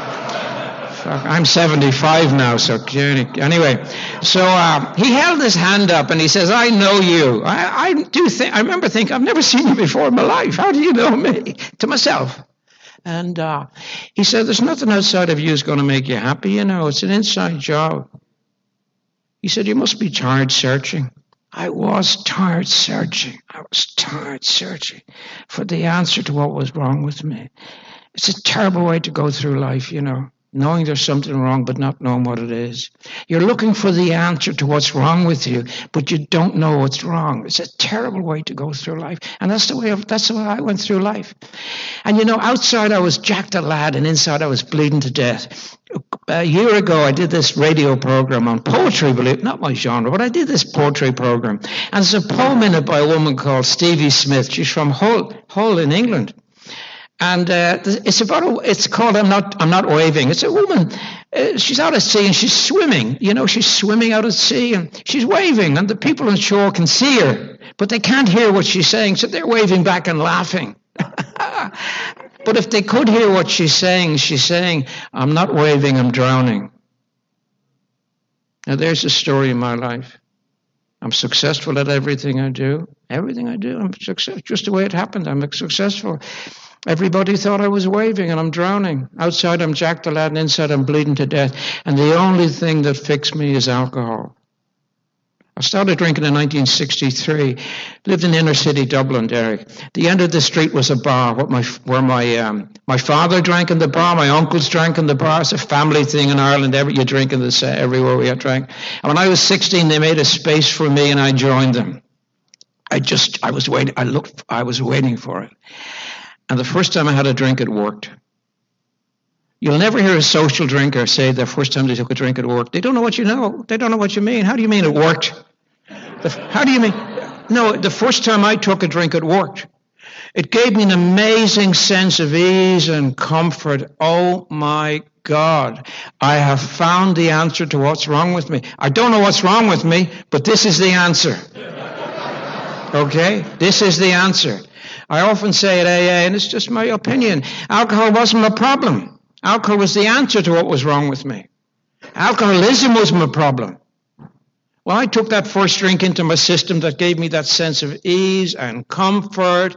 uh, I'm seventy-five now, so anyway. So uh, he held his hand up and he says, I know you. I, I do think, I remember thinking, I've never seen you before in my life. How do you know me? To myself. And uh, he said, there's nothing outside of you is going to make you happy. You know, it's an inside job. He said, you must be tired searching. I was tired searching. I was tired searching for the answer to what was wrong with me. It's a terrible way to go through life, you know. knowing there's something wrong but not knowing what it is. You're looking for the answer to what's wrong with you, but you don't know what's wrong. It's a terrible way to go through life. And that's the way I, that's the way I went through life. And you know, outside I was jacked a lad, and inside I was bleeding to death. A year ago, I did this radio program on poetry, believe not my genre, but I did this poetry program. And there's a poem in it by a woman called Stevie Smith. She's from Hull, Hull in England. And uh, it's about a, it's called I'm not I'm not waving. It's a woman. Uh, she's out at sea and she's swimming. You know, she's swimming out at sea and she's waving, and the people on shore can see her, but they can't hear what she's saying, so they're waving back and laughing. But if they could hear what she's saying, she's saying, "I'm not waving, I'm drowning." Now there's the story of my life. I'm successful at everything I do. Everything I do, I'm successful. Just the way it happened, I'm successful. Everybody thought I was waving and I'm drowning. Outside I'm Jack the Lad and inside I'm bleeding to death. And the only thing that fixed me is alcohol. I started drinking in nineteen sixty-three. Lived in inner city Dublin, Derek. The end of the street was a bar what my, where my um, my father drank in the bar, my uncles drank in the bar. It's a family thing in Ireland. Every, you drink in this uh, everywhere we had drank. And when I was sixteen, they made a space for me and I joined them. I just, I was waiting, I looked, I was waiting for it. And the first time I had a drink, it worked. You'll never hear a social drinker say the first time they took a drink, it worked. They don't know what you know. They don't know what you mean. How do you mean it worked? The, how do you mean? No, the first time I took a drink, it worked. It gave me an amazing sense of ease and comfort. Oh, my God. I have found the answer to what's wrong with me. I don't know what's wrong with me, but this is the answer. Okay? This is the answer. I often say at A A, and it's just my opinion, alcohol wasn't my problem. Alcohol was the answer to what was wrong with me. Alcoholism was my problem. Well, I took that first drink into my system that gave me that sense of ease and comfort.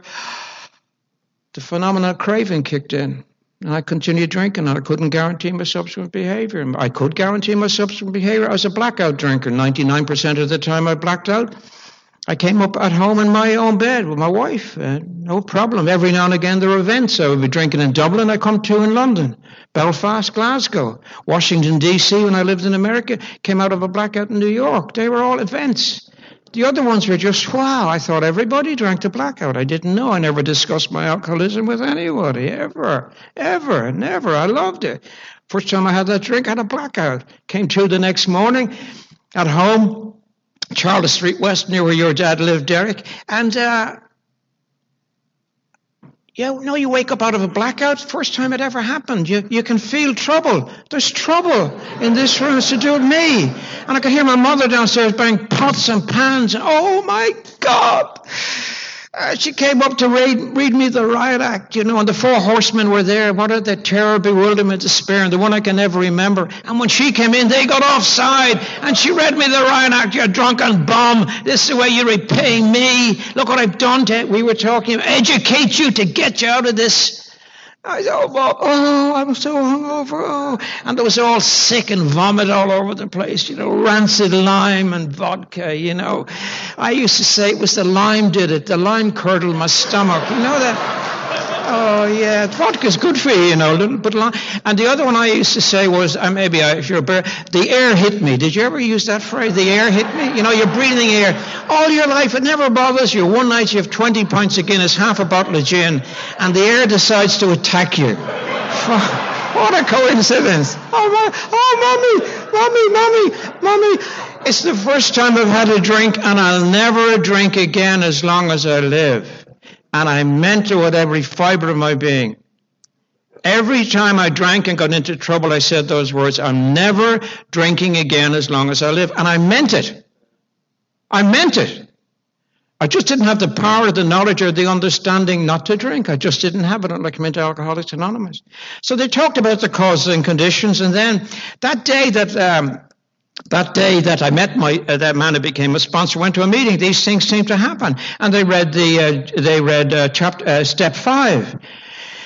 The phenomenon of craving kicked in, and I continued drinking, and I couldn't guarantee my subsequent behavior. I could guarantee my subsequent behavior. I was a blackout drinker. ninety-nine percent of the time I blacked out. I came up at home in my own bed with my wife. Uh, no problem. Every now and again there were events. I would be drinking in Dublin. I come to in London, Belfast, Glasgow, Washington, D C when I lived in America. Came out of a blackout in New York. They were all events. The other ones were just, wow, I thought everybody drank to blackout. I didn't know. I never discussed my alcoholism with anybody, ever, ever, never. I loved it. First time I had that drink, I had a blackout. Came to the next morning at home, Charles Street West, near where your dad lived, Derek. And, uh, you know, you wake up out of a blackout, first time it ever happened. You you can feel trouble. There's trouble in this room. It's to do with me. And I could hear my mother downstairs banging pots and pans. And, oh, my God. Uh, she came up to read, read me the Riot Act, you know, and the four horsemen were there. What are the terror, bewilderment, despair, and the one I can never remember. And when she came in, they got offside, and she read me the Riot Act. You drunken bum. This is the way you're repaying me. Look what I've done to, we were talking, educate you to get you out of this. I said, oh, Bob, oh, I'm so hungover, oh. And there was all sick and vomit all over the place, you know, rancid lime and vodka, you know. I used to say it was the lime did it. The lime curdled my stomach, you know that? Oh, yeah, vodka's good for you, you know, little bit lime. And the other one I used to say was, uh, maybe I, if you're a bear, the air hit me. Did you ever use that phrase, the air hit me? You know, you're breathing air. All your life, it never bothers you. One night you have twenty pints of Guinness, half a bottle of gin, and the air decides to attack you. What a coincidence. Oh, my, oh, mommy, mommy, mommy, mommy. It's the first time I've had a drink, and I'll never drink again as long as I live. And I meant it with every fiber of my being. Every time I drank and got into trouble, I said those words, I'm never drinking again as long as I live. And I meant it. I meant it. I just didn't have the power, the knowledge, or the understanding not to drink. I just didn't have it until I came into Alcoholics Anonymous. So they talked about the causes and conditions, and then that day that um, that day that I met my uh, that man who became a sponsor, went to a meeting. These things seemed to happen, and they read the uh, they read uh, chapter uh, step five.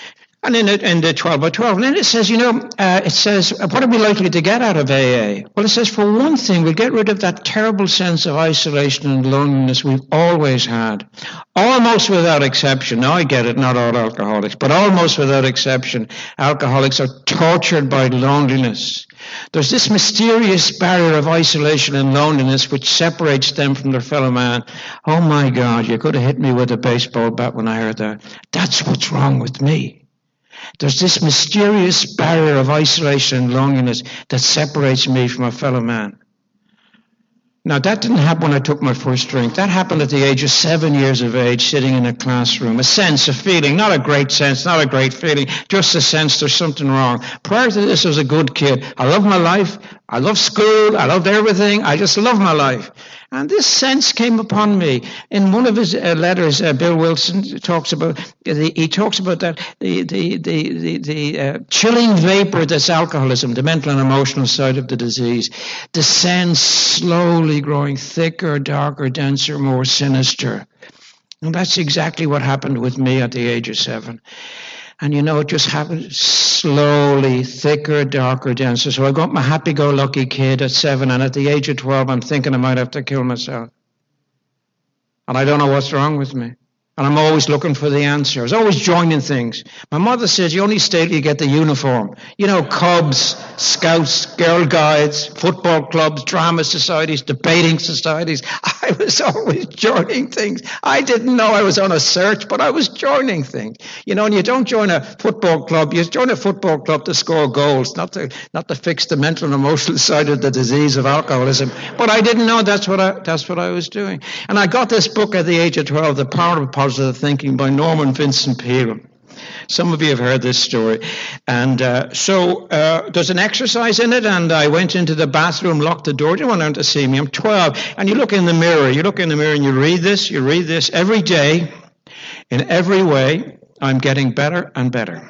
And in, it, in the twelve by twelve, and then it says, you know, uh, it says, what are we likely to get out of A A? Well, it says, for one thing, we'll get rid of that terrible sense of isolation and loneliness we've always had. Almost without exception. Now, I get it, not all alcoholics, but almost without exception, alcoholics are tortured by loneliness. There's this mysterious barrier of isolation and loneliness which separates them from their fellow man. Oh, my God, you could have hit me with a baseball bat when I heard that. That's what's wrong with me. There's this mysterious barrier of isolation and loneliness that separates me from a fellow man. Now, that didn't happen when I took my first drink. That happened at the age of seven years of age, sitting in a classroom. A sense, a feeling, not a great sense, not a great feeling, just a sense there's something wrong. Prior to this, I was a good kid. I loved my life. I loved school. I loved everything. I just loved my life. And this sense came upon me. In one of his uh, letters, uh, Bill Wilson talks about, the, he talks about that, the, the, the, the, the uh, chilling vapor that's alcoholism, the mental and emotional side of the disease, descends slowly, growing thicker, darker, denser, more sinister. And that's exactly what happened with me at the age of seven. And, you know, it just happened slowly, thicker, darker, denser. So I got my happy-go-lucky kid at seven, and at the age of twelve, I'm thinking I might have to kill myself. And I don't know what's wrong with me. And I'm always looking for the answer. I was always joining things. My mother says you only stay till you get the uniform. You know, Cubs, Scouts, Girl Guides, football clubs, drama societies, debating societies. I was always joining things. I didn't know I was on a search, but I was joining things. You know, and you don't join a football club. You join a football club to score goals, not to not to fix the mental and emotional side of the disease of alcoholism. But I didn't know that's what I that's what I was doing. And I got this book at the age of twelve, The Power of Positive Thinking by Norman Vincent Peale. Some of you have heard this story. And uh, so uh, there's an exercise in it, and I went into the bathroom, locked the door. You want them to see me. I'm twelve. And you look in the mirror. You look in the mirror and you read this. You read this. Every day, in every way, I'm getting better and better.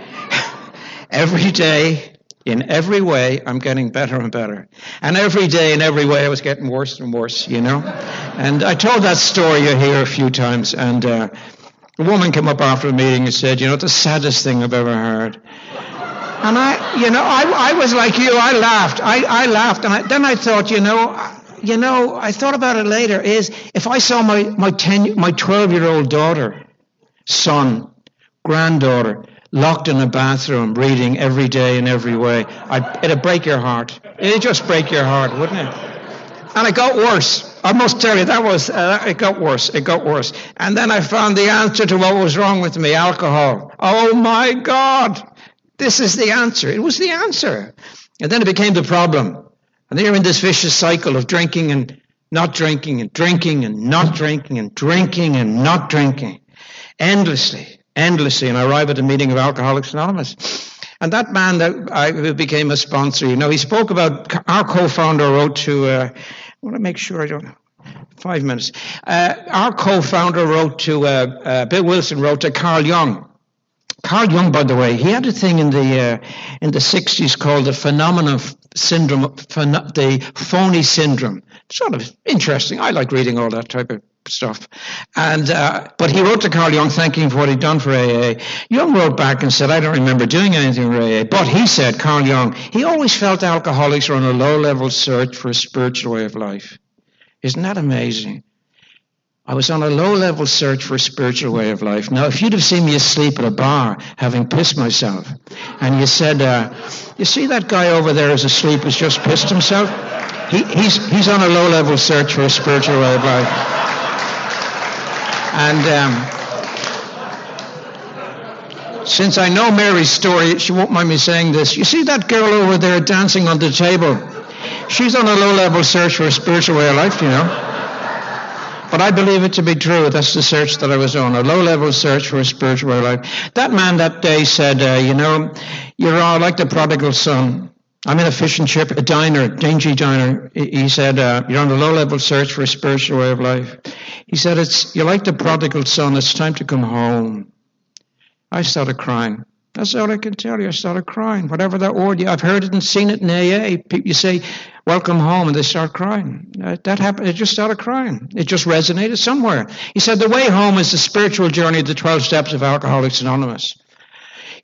Every day, in every way, I'm getting better and better. And every day, in every way, I was getting worse and worse, you know. And I told that story here a few times, and uh, a woman came up after the meeting and said, you know, the saddest thing I've ever heard. And I, you know, I, I was like you. I laughed. I, I laughed, and I, then I thought, you know, you know, I thought about it later. Is if I saw my my ten, my twelve-year-old daughter, son, granddaughter, locked in a bathroom, reading every day in every way, I'd, it'd break your heart. It'd just break your heart, wouldn't it? And it got worse. I must tell you, that was, uh, it got worse. It got worse. And then I found the answer to what was wrong with me, alcohol. Oh my God. This is the answer. It was the answer. And then it became the problem. And then you're in this vicious cycle of drinking and not drinking and drinking and not drinking and drinking and not drinking. Endlessly, endlessly. And I arrived at a meeting of Alcoholics Anonymous. And that man that I, who became a sponsor, you know, he spoke about, our co-founder wrote to, uh, I want to make sure I don't, five minutes. Uh, our co-founder wrote to, uh, uh, Bill Wilson wrote to Carl Jung. Carl Jung, by the way, he had a thing in the uh, in the sixties called the phenomenon syndrome, phen- the phony syndrome. Sort of interesting. I like reading all that type of stuff. And uh, but he wrote to Carl Jung thanking him for what he'd done for A A. Jung wrote back and said, I don't remember doing anything for A A. But he said, Carl Jung, he always felt alcoholics were on a low-level search for a spiritual way of life. Isn't that amazing? I was on a low-level search for a spiritual way of life. Now, if you'd have seen me asleep at a bar, having pissed myself, and you said, uh, you see that guy over there is asleep, has just pissed himself? He, he's, he's on a low-level search for a spiritual way of life. And um, since I know Mary's story, she won't mind me saying this. You see that girl over there dancing on the table? She's on a low-level search for a spiritual way of life, you know. But I believe it to be true. That's the search that I was on, a low-level search for a spiritual way of life. That man that day said, uh, you know, you're all like the prodigal son. I'm in a fish and chip, a diner, dingy diner. He said, uh, you're on a low-level search for a spiritual way of life. He said, "It's you're like the prodigal son. It's time to come home." I started crying. That's all I can tell you. I started crying. Whatever that word, I've heard it and seen it in A A. People, you say, welcome home, and they start crying. That, that happened. It just started crying. It just resonated somewhere. He said, the way home is the spiritual journey of the twelve steps of Alcoholics Anonymous.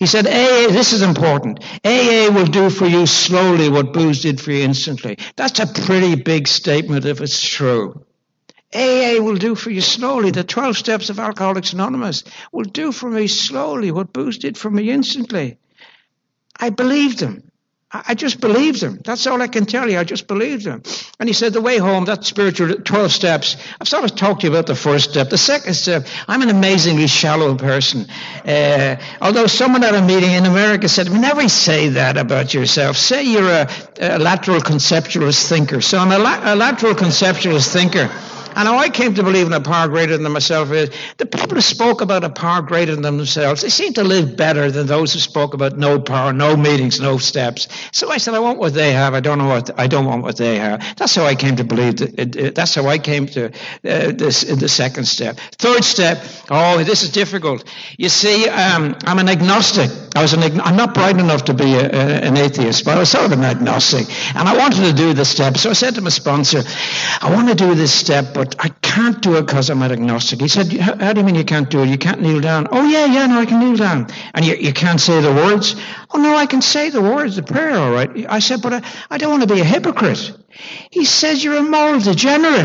He said, A A, this is important. A A will do for you slowly what booze did for you instantly. That's a pretty big statement if it's true. A A will do for you slowly. The twelve steps of Alcoholics Anonymous will do for me slowly what booze did for me instantly. I believed him. I just believed him. That's all I can tell you. I just believed him. And he said, the way home, that spiritual twelve steps, I've sort of talked to you about the first step. The second step, I'm an amazingly shallow person. Uh, although someone at a meeting in America said, never say that about yourself. Say you're a, a lateral conceptualist thinker. So I'm a, la- a lateral conceptualist thinker. And how I came to believe in a power greater than myself is the people who spoke about a power greater than themselves, they seem to live better than those who spoke about no power, no meetings, no steps. So I said, I want what they have. I don't know what I don't want what they have. That's how I came to believe. That it, it, that's how I came to uh, this the second step. Third step. Oh, this is difficult. You see, um, I'm an agnostic. I was an. I'm not bright enough to be a, a, an atheist, but I was sort of an agnostic, and I wanted to do the step. So I said to my sponsor, I want to do this step, but I can't do it because I'm an agnostic. He said, how, how do you mean you can't do it? You can't kneel down. Oh, yeah, yeah, no, I can kneel down. And you, you can't say the words? Oh, no, I can say the words, the prayer, all right. I said, but I, I don't want to be a hypocrite. He says, you're a moral degenerate.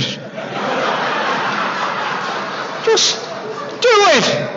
Just do it.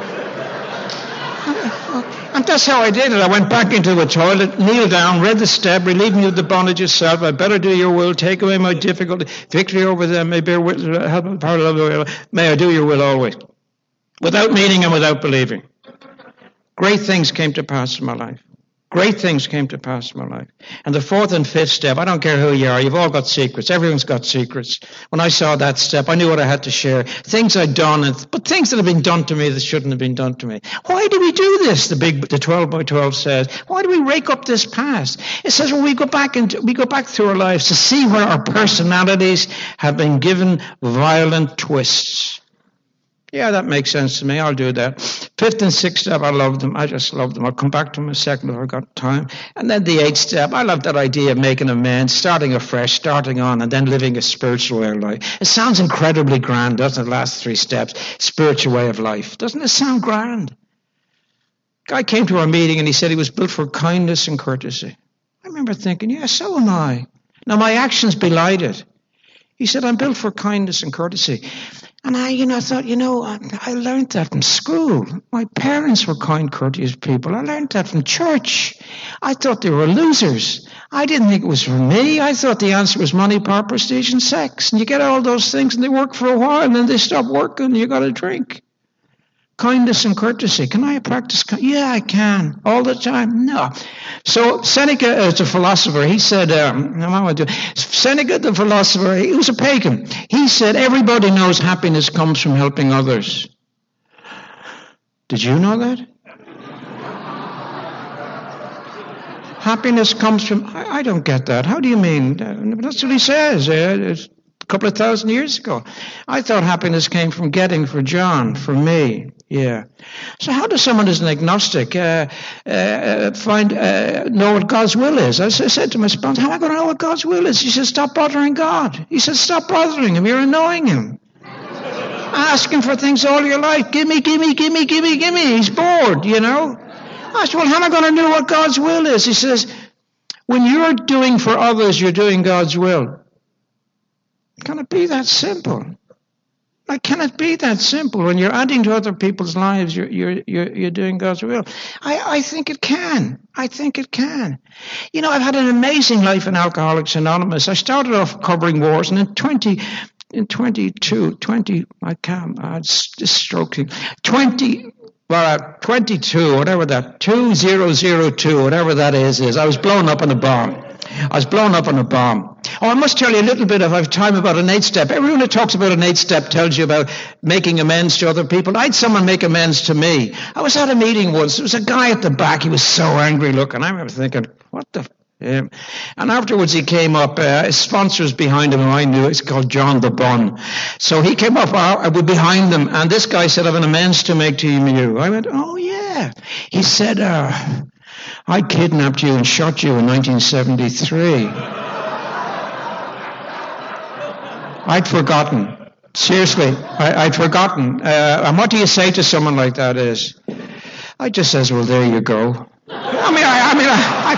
And that's how I did it. I went back into the toilet, kneeled down, read the step, relieve me of the bondage yourself. I better do your will, take away my difficulty, victory over them, may bear with, help me, power of the will. May I do your will always. Without meaning and without believing. Great things came to pass in my life. Great things came to pass in my life. And the fourth and fifth step, I don't care who you are, you've all got secrets. Everyone's got secrets. When I saw that step, I knew what I had to share. Things I'd done, and, but things that have been done to me that shouldn't have been done to me. Why do we do this? The big, the twelve by twelve says. Why do we rake up this past? It says, well, we go back and we go back through our lives to see where our personalities have been given violent twists. Yeah, that makes sense to me. I'll do that. Fifth and sixth step, I love them. I just love them. I'll come back to them in a second if I've got time. And then the eighth step, I love that idea of making amends, starting afresh, starting on, and then living a spiritual way of life. It sounds incredibly grand, doesn't it? The last three steps, spiritual way of life. Doesn't it sound grand? Guy came to our meeting and he said he was built for kindness and courtesy. I remember thinking, yeah, so am I. Now my actions belied it. He said, I'm built for kindness and courtesy. And I, you know, thought, you know, I, I learned that from school. My parents were kind, courteous people. I learned that from church. I thought they were losers. I didn't think it was for me. I thought the answer was money, power, prestige, and sex. And you get all those things, and they work for a while, and then they stop working, and you got to drink. Kindness and courtesy. Can I practice? Yeah, I can. All the time? No. So Seneca is a philosopher. He said, um, I do. Seneca the philosopher, he was a pagan. He said, everybody knows happiness comes from helping others. Did you know that? Happiness comes from, I, I don't get that. How do you mean? Uh, that's what he says. Uh, it's a couple of thousand years ago. I thought happiness came from getting for John, for me. Yeah. So how does someone who's an agnostic uh, uh, find uh, know what God's will is? I, I said to my sponsor, how am I going to know what God's will is? He says, stop bothering God. He says, stop bothering him. You're annoying him. Ask him for things all your life. Give me, give me, give me, give me, give me. He's bored, you know. I said, well, how am I going to know what God's will is? He says, when you're doing for others, you're doing God's will. Can it be that simple? Like, can it be that simple? When you're adding to other people's lives, you're you're you're, you're doing God's will. I, I think it can. I think it can. You know, I've had an amazing life in Alcoholics Anonymous. I started off covering wars, and in twenty, in twenty-two, twenty, I can't, I'm just stroking, twenty. Well, uh, twenty-two, whatever that, two thousand two, whatever that is, is. I was blown up in a bomb. I was blown up in a bomb. Oh, I must tell you a little bit, if I have time, about an eight-step. Everyone who talks about an eight-step tells you about making amends to other people. I had someone make amends to me. I was at a meeting once. There was a guy at the back. He was so angry looking. I remember thinking, what the f***? Um, and afterwards he came up, uh, his sponsor was behind him, and I knew it's called John the Bun. So he came up, I was behind him, and this guy said, I have an amends to make to you. I went, oh yeah. He said, uh, I kidnapped you and shot you in nineteen seventy-three. I'd forgotten. Seriously, I, I'd forgotten. Uh, and what do you say to someone like that is, I just says, well, there you go. I mean, I, I mean, I,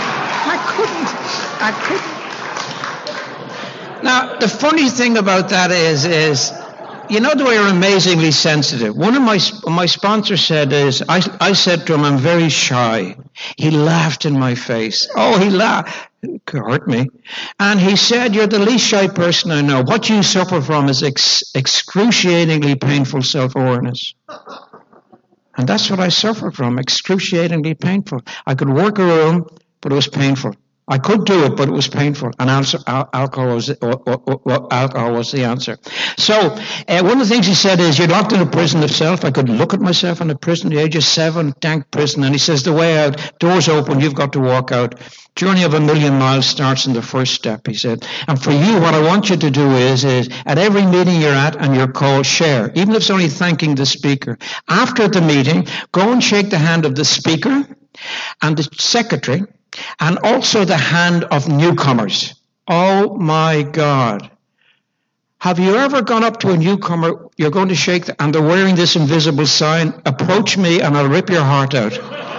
I couldn't, I couldn't, I couldn't. Now, the funny thing about that is, is, you know, they were amazingly sensitive. One of my my sponsors said is, I, I said to him, I'm very shy. He laughed in my face. Oh, he laughed. It hurt me. And he said, you're the least shy person I know. What you suffer from is ex- excruciatingly painful self-awareness. And that's what I suffered from, excruciatingly painful. I could work a room, but it was painful. I could do it, but it was painful, and alcohol was, or, or, or, alcohol was the answer. So uh, one of the things he said is, you're locked in a prison of self. I could look at myself in a prison at the age of seven, dank prison, and he says, the way out, doors open, you've got to walk out. Journey of a million miles starts in the first step, he said. And for you, what I want you to do is, is at every meeting you're at and you're called, share, even if it's only thanking the speaker. After the meeting, go and shake the hand of the speaker and the secretary, and also the hand of newcomers. Oh my God. Have you ever gone up to a newcomer, you're going to shake, the, and they're wearing this invisible sign, approach me and I'll rip your heart out.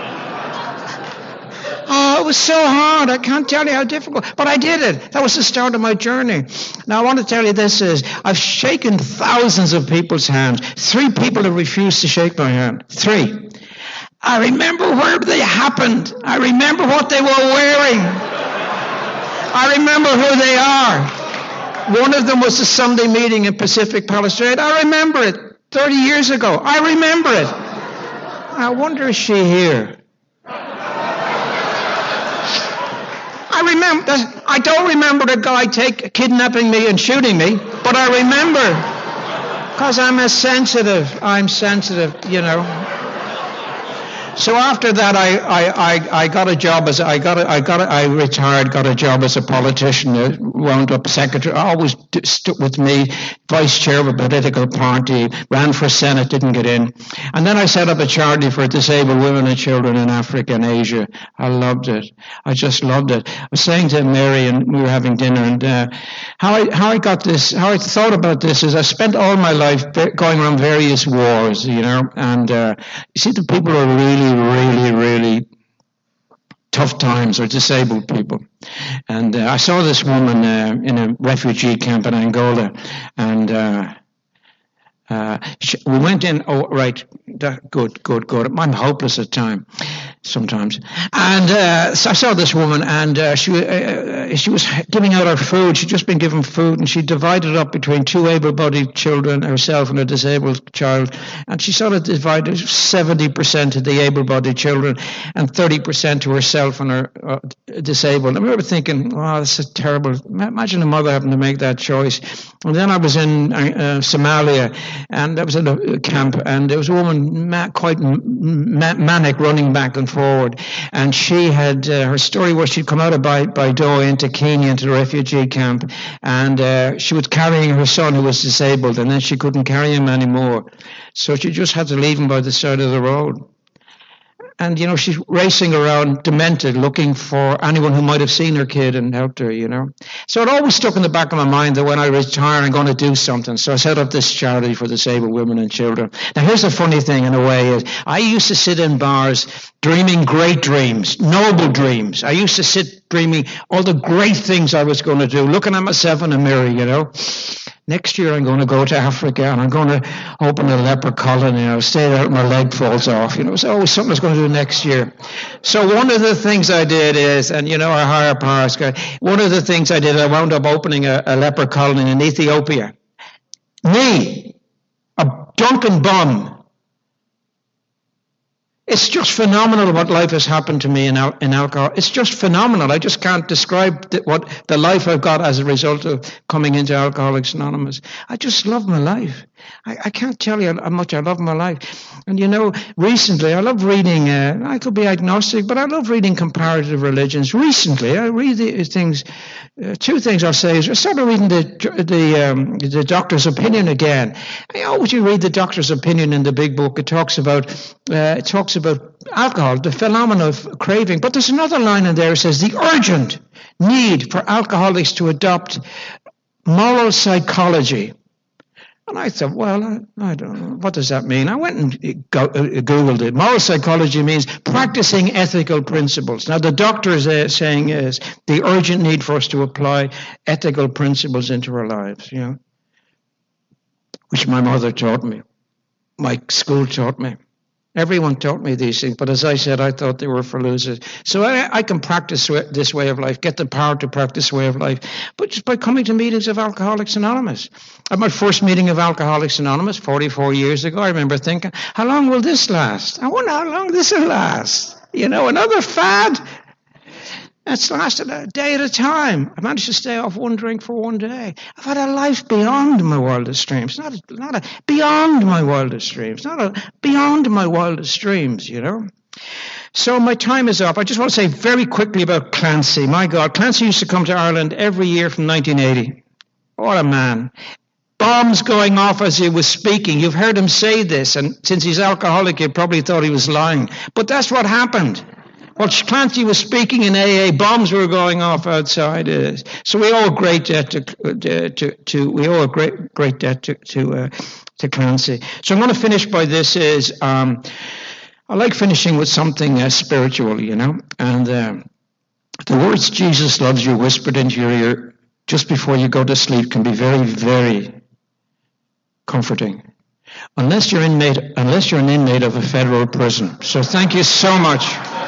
Oh, it was so hard. I can't tell you how difficult. But I did it. That was the start of my journey. Now, I want to tell you this is, I've shaken thousands of people's hands. Three people have refused to shake my hand. Three. I remember where they happened. I remember what they were wearing. I remember who they are. One of them was the Sunday meeting in Pacific Palisade. I remember it. thirty years ago. I remember it. I wonder, is she here? I remember. I don't remember the guy take, kidnapping me and shooting me, but I remember. Because I'm a sensitive. I'm sensitive, you know. So after that, I, I, I, I got a job as I got a, I got a, I retired, got a job as a politician, uh, wound up secretary. Always d- stuck with me, vice chair of a political party, ran for Senate, didn't get in, and then I set up a charity for disabled women and children in Africa and Asia. I loved it. I just loved it. I was saying to Mary, and we were having dinner, and uh, how I how I got this, how I thought about this is I spent all my life going around various wars, you know, and uh, you see the people are really. really, really tough times are disabled people. And uh, I saw this woman uh, in a refugee camp in Angola, and uh, uh, she, we went in, oh, right, that, good, good, good. I'm hopeless at time, sometimes. And uh, so I saw this woman, and uh, she, uh, she was giving out her food. She'd just been given food, and she divided it up between two able-bodied children, herself and a disabled child. And she sort of divided seventy percent to the able-bodied children and thirty percent to herself and her uh, disabled. I remember thinking, wow, this is terrible. Imagine a mother having to make that choice. And then I was in uh, Somalia, and I was in a camp, and there was a woman ma- quite ma- manic running back and forward. And she had, uh, her story was she'd come out of Baidoa into Kenya, into the refugee camp, and uh, she was carrying her son who was disabled, and then she couldn't carry him anymore. So she just had to leave him by the side of the road. And, you know, she's racing around demented, looking for anyone who might have seen her kid and helped her, you know. So it always stuck in the back of my mind that when I retire, I'm going to do something. So I set up this charity for disabled women and children. Now, here's the funny thing, in a way, is I used to sit in bars dreaming great dreams, noble dreams. I used to sit dreaming all the great things I was going to do, looking at myself in a mirror, you know. Next year I'm going to go to Africa and I'm going to open a leper colony. I'll stay there till my leg falls off. You know, it's always something I was going to do next year. So one of the things I did is, and you know, our higher powers, one of the things I did, I wound up opening a, a leper colony in Ethiopia. Me, a drunken bum. It's just phenomenal what life has happened to me in, al- in alcohol. It's just phenomenal. I just can't describe th- what the life I've got as a result of coming into Alcoholics Anonymous. I just love my life. I, I can't tell you how much I love my life. And you know, recently I love reading, uh, I could be agnostic, but I love reading comparative religions. Recently I read the things, uh, two things I'll say is I started reading the the, um, the doctor's opinion again. I always read the doctor's opinion in the big book. It talks about, uh, it talks about alcohol, the phenomenon of craving. But there's another line in there that says the urgent need for alcoholics to adopt moral psychology. And I thought, well, I, I don't know. What does that mean? I went and go, uh, Googled it. Moral psychology means practicing ethical principles. Now, the doctor is uh, saying is the urgent need for us to apply ethical principles into our lives, you know, which my mother taught me. My school taught me. Everyone taught me these things, but as I said, I thought they were for losers. So I, I can practice this way of life, get the power to practice this way of life, but just by coming to meetings of Alcoholics Anonymous. At my first meeting of Alcoholics Anonymous, forty-four years ago, I remember thinking, how long will this last? I wonder how long this will last. You know, another fad? It's lasted a day at a time. I managed to stay off one drink for one day. I've had a life beyond my wildest dreams. Not a, not a, beyond my wildest dreams. Not a, beyond my wildest dreams, you know. So my time is up. I just want to say very quickly about Clancy. My God, Clancy used to come to Ireland every year from nineteen eighty. What a man. Bombs going off as he was speaking. You've heard him say this, and since he's alcoholic, you probably thought he was lying. But that's what happened. While Clancy was speaking in A A, bombs were going off outside. Uh, so we owe a great debt to, uh, to, to we owe a great great debt to to, uh, to Clancy. So I'm going to finish by this. Is um, I like finishing with something uh, spiritual, you know, and uh, the words "Jesus loves you" whispered into your ear just before you go to sleep can be very, very comforting. Unless you're inmate, unless you're an inmate of a federal prison. So thank you so much.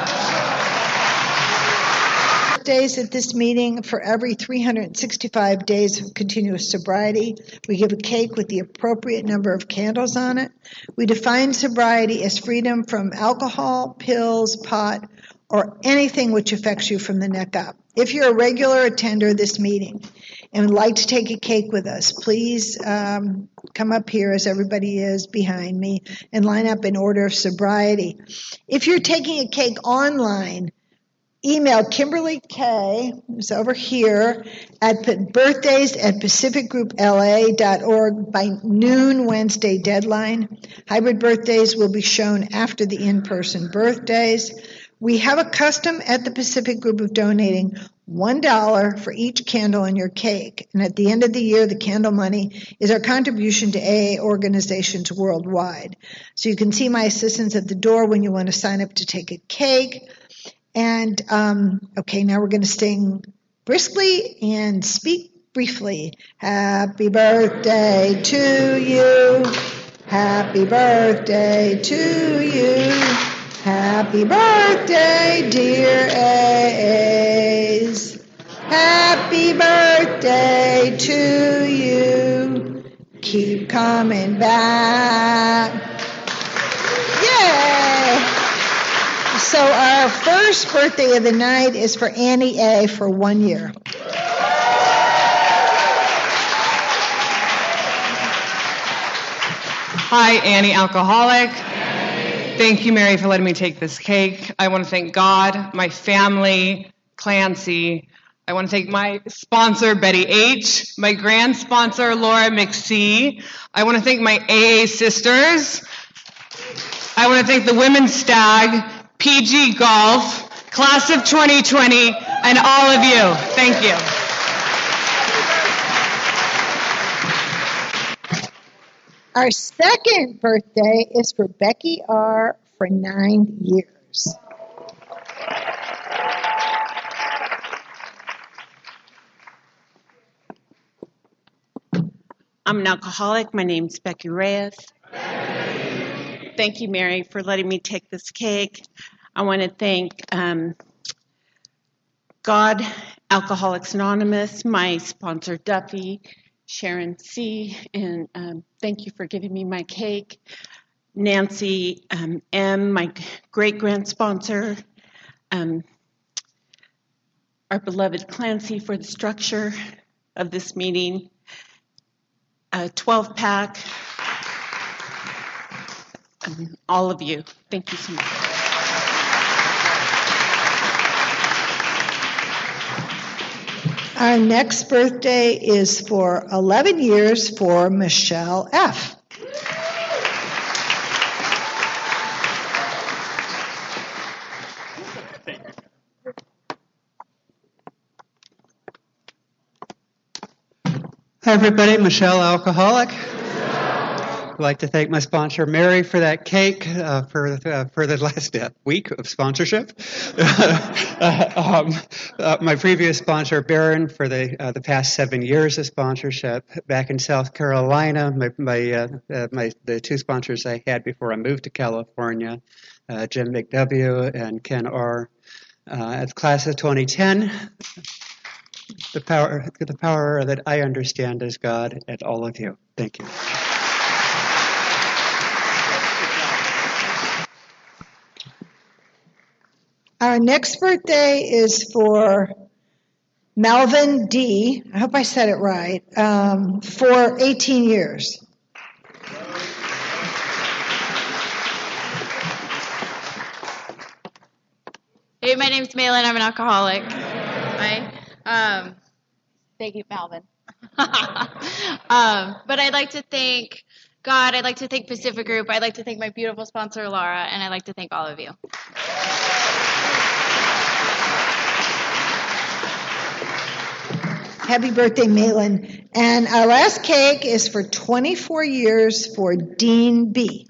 Days at this meeting. For every three hundred sixty-five days of continuous sobriety, we give a cake with the appropriate number of candles on it. We define sobriety as freedom from alcohol, pills, pot, or anything which affects you from the neck up. If you're a regular attender of this meeting and would like to take a cake with us, please um, come up here, as everybody is behind me, and line up in order of sobriety. If you're taking a cake online, email Kimberly K, who's over here, at birthdays at pacific group l a dot org by noon Wednesday deadline. Hybrid birthdays will be shown after the in-person birthdays. We have a custom at the Pacific Group of donating one dollar for each candle on your cake. And at the end of the year, the candle money is our contribution to A A organizations worldwide. So you can see my assistants at the door when you want to sign up to take a cake. And, um, okay, now we're going to sing briskly and speak briefly. Happy birthday to you. Happy birthday to you. Happy birthday, dear A As. Happy birthday to you. Keep coming back. Yay! So our first birthday of the night is for Annie A. for one year. Hi, Annie Alcoholic. Thank you, Mary, for letting me take this cake. I want to thank God, my family, Clancy. I want to thank my sponsor, Betty H., my grand sponsor, Laura McSee. I want to thank my A A sisters. I want to thank the Women's Stag, P G Golf, Class of twenty twenty, and all of you. Thank you. Our second birthday is for Becky R. for nine years. I'm an alcoholic. My name's Becky Reyes. Thank you, Mary, for letting me take this cake. I want to thank um, God, Alcoholics Anonymous, my sponsor, Duffy, Sharon C., and um, thank you for giving me my cake. Nancy um, M., my great-grand sponsor, um, our beloved Clancy for the structure of this meeting, a twelve-pack, um, all of you. Thank you so much. Our next birthday is for eleven years for Michelle F. Hi everybody, Michelle Alcoholic. I'd like to thank my sponsor, Mary, for that cake uh, for, uh, for the last uh, week of sponsorship. uh, um, uh, my previous sponsor, Barron, for the uh, the past seven years of sponsorship. Back in South Carolina, my, my, uh, uh, my the two sponsors I had before I moved to California, uh, Jim McW and Ken R. Uh, at the class of twenty ten, the power, the power that I understand is God and all of you. Thank you. Our next birthday is for Malvin D. I hope I said it right. Um, for eighteen years. Hey, my name's Malin. I'm an alcoholic. Right? Um, thank you, Malvin. um, but I'd like to thank God. I'd like to thank Pacific Group. I'd like to thank my beautiful sponsor, Laura, and I'd like to thank all of you. Happy birthday, Malin. And our last cake is for twenty-four years for Dean B.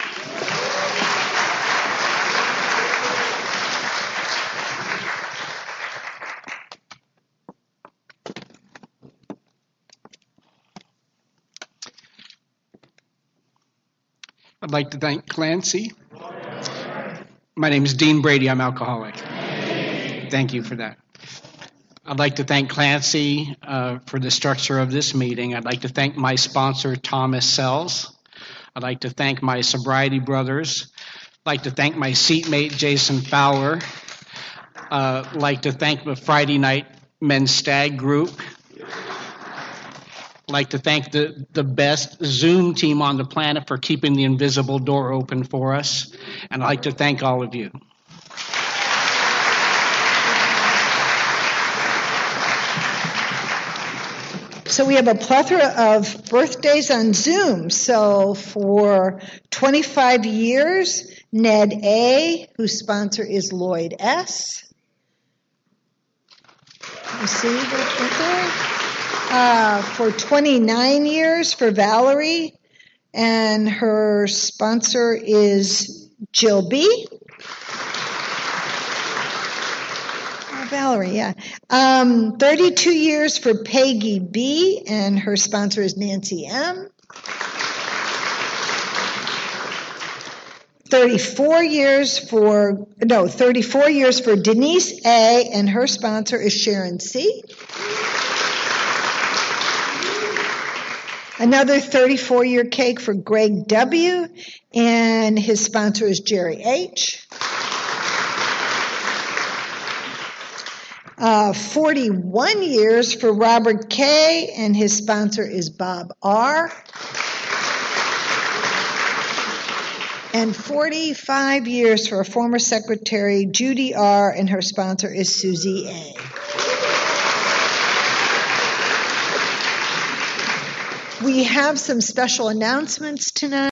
I'd like to thank Clancy. My name is Dean Brady. I'm alcoholic. Thank you for that. I'd like to thank Clancy uh, for the structure of this meeting. I'd like to thank my sponsor, Thomas Sells. I'd like to thank my sobriety brothers. I'd like to thank my seatmate, Jason Fowler. Uh, I'd like to thank the Friday night men's stag group. I'd like to thank the, the best Zoom team on the planet for keeping the invisible door open for us. And I'd like to thank all of you. So we have a plethora of birthdays on Zoom. So for twenty-five years, Ned A., whose sponsor is Lloyd S. You see the birthday? Uh, for twenty-nine years for Valerie, and her sponsor is Jill B. Oh, Valerie, yeah. Um, thirty-two years for Peggy B, and her sponsor is Nancy M. thirty-four years for, no, thirty-four years for Denise A, and her sponsor is Sharon C. Another thirty-four year cake for Greg W., and his sponsor is Jerry H. Uh, forty-one years for Robert K., and his sponsor is Bob R. And forty-five years for a former secretary, Judy R., and her sponsor is Susie A. We have some special announcements tonight.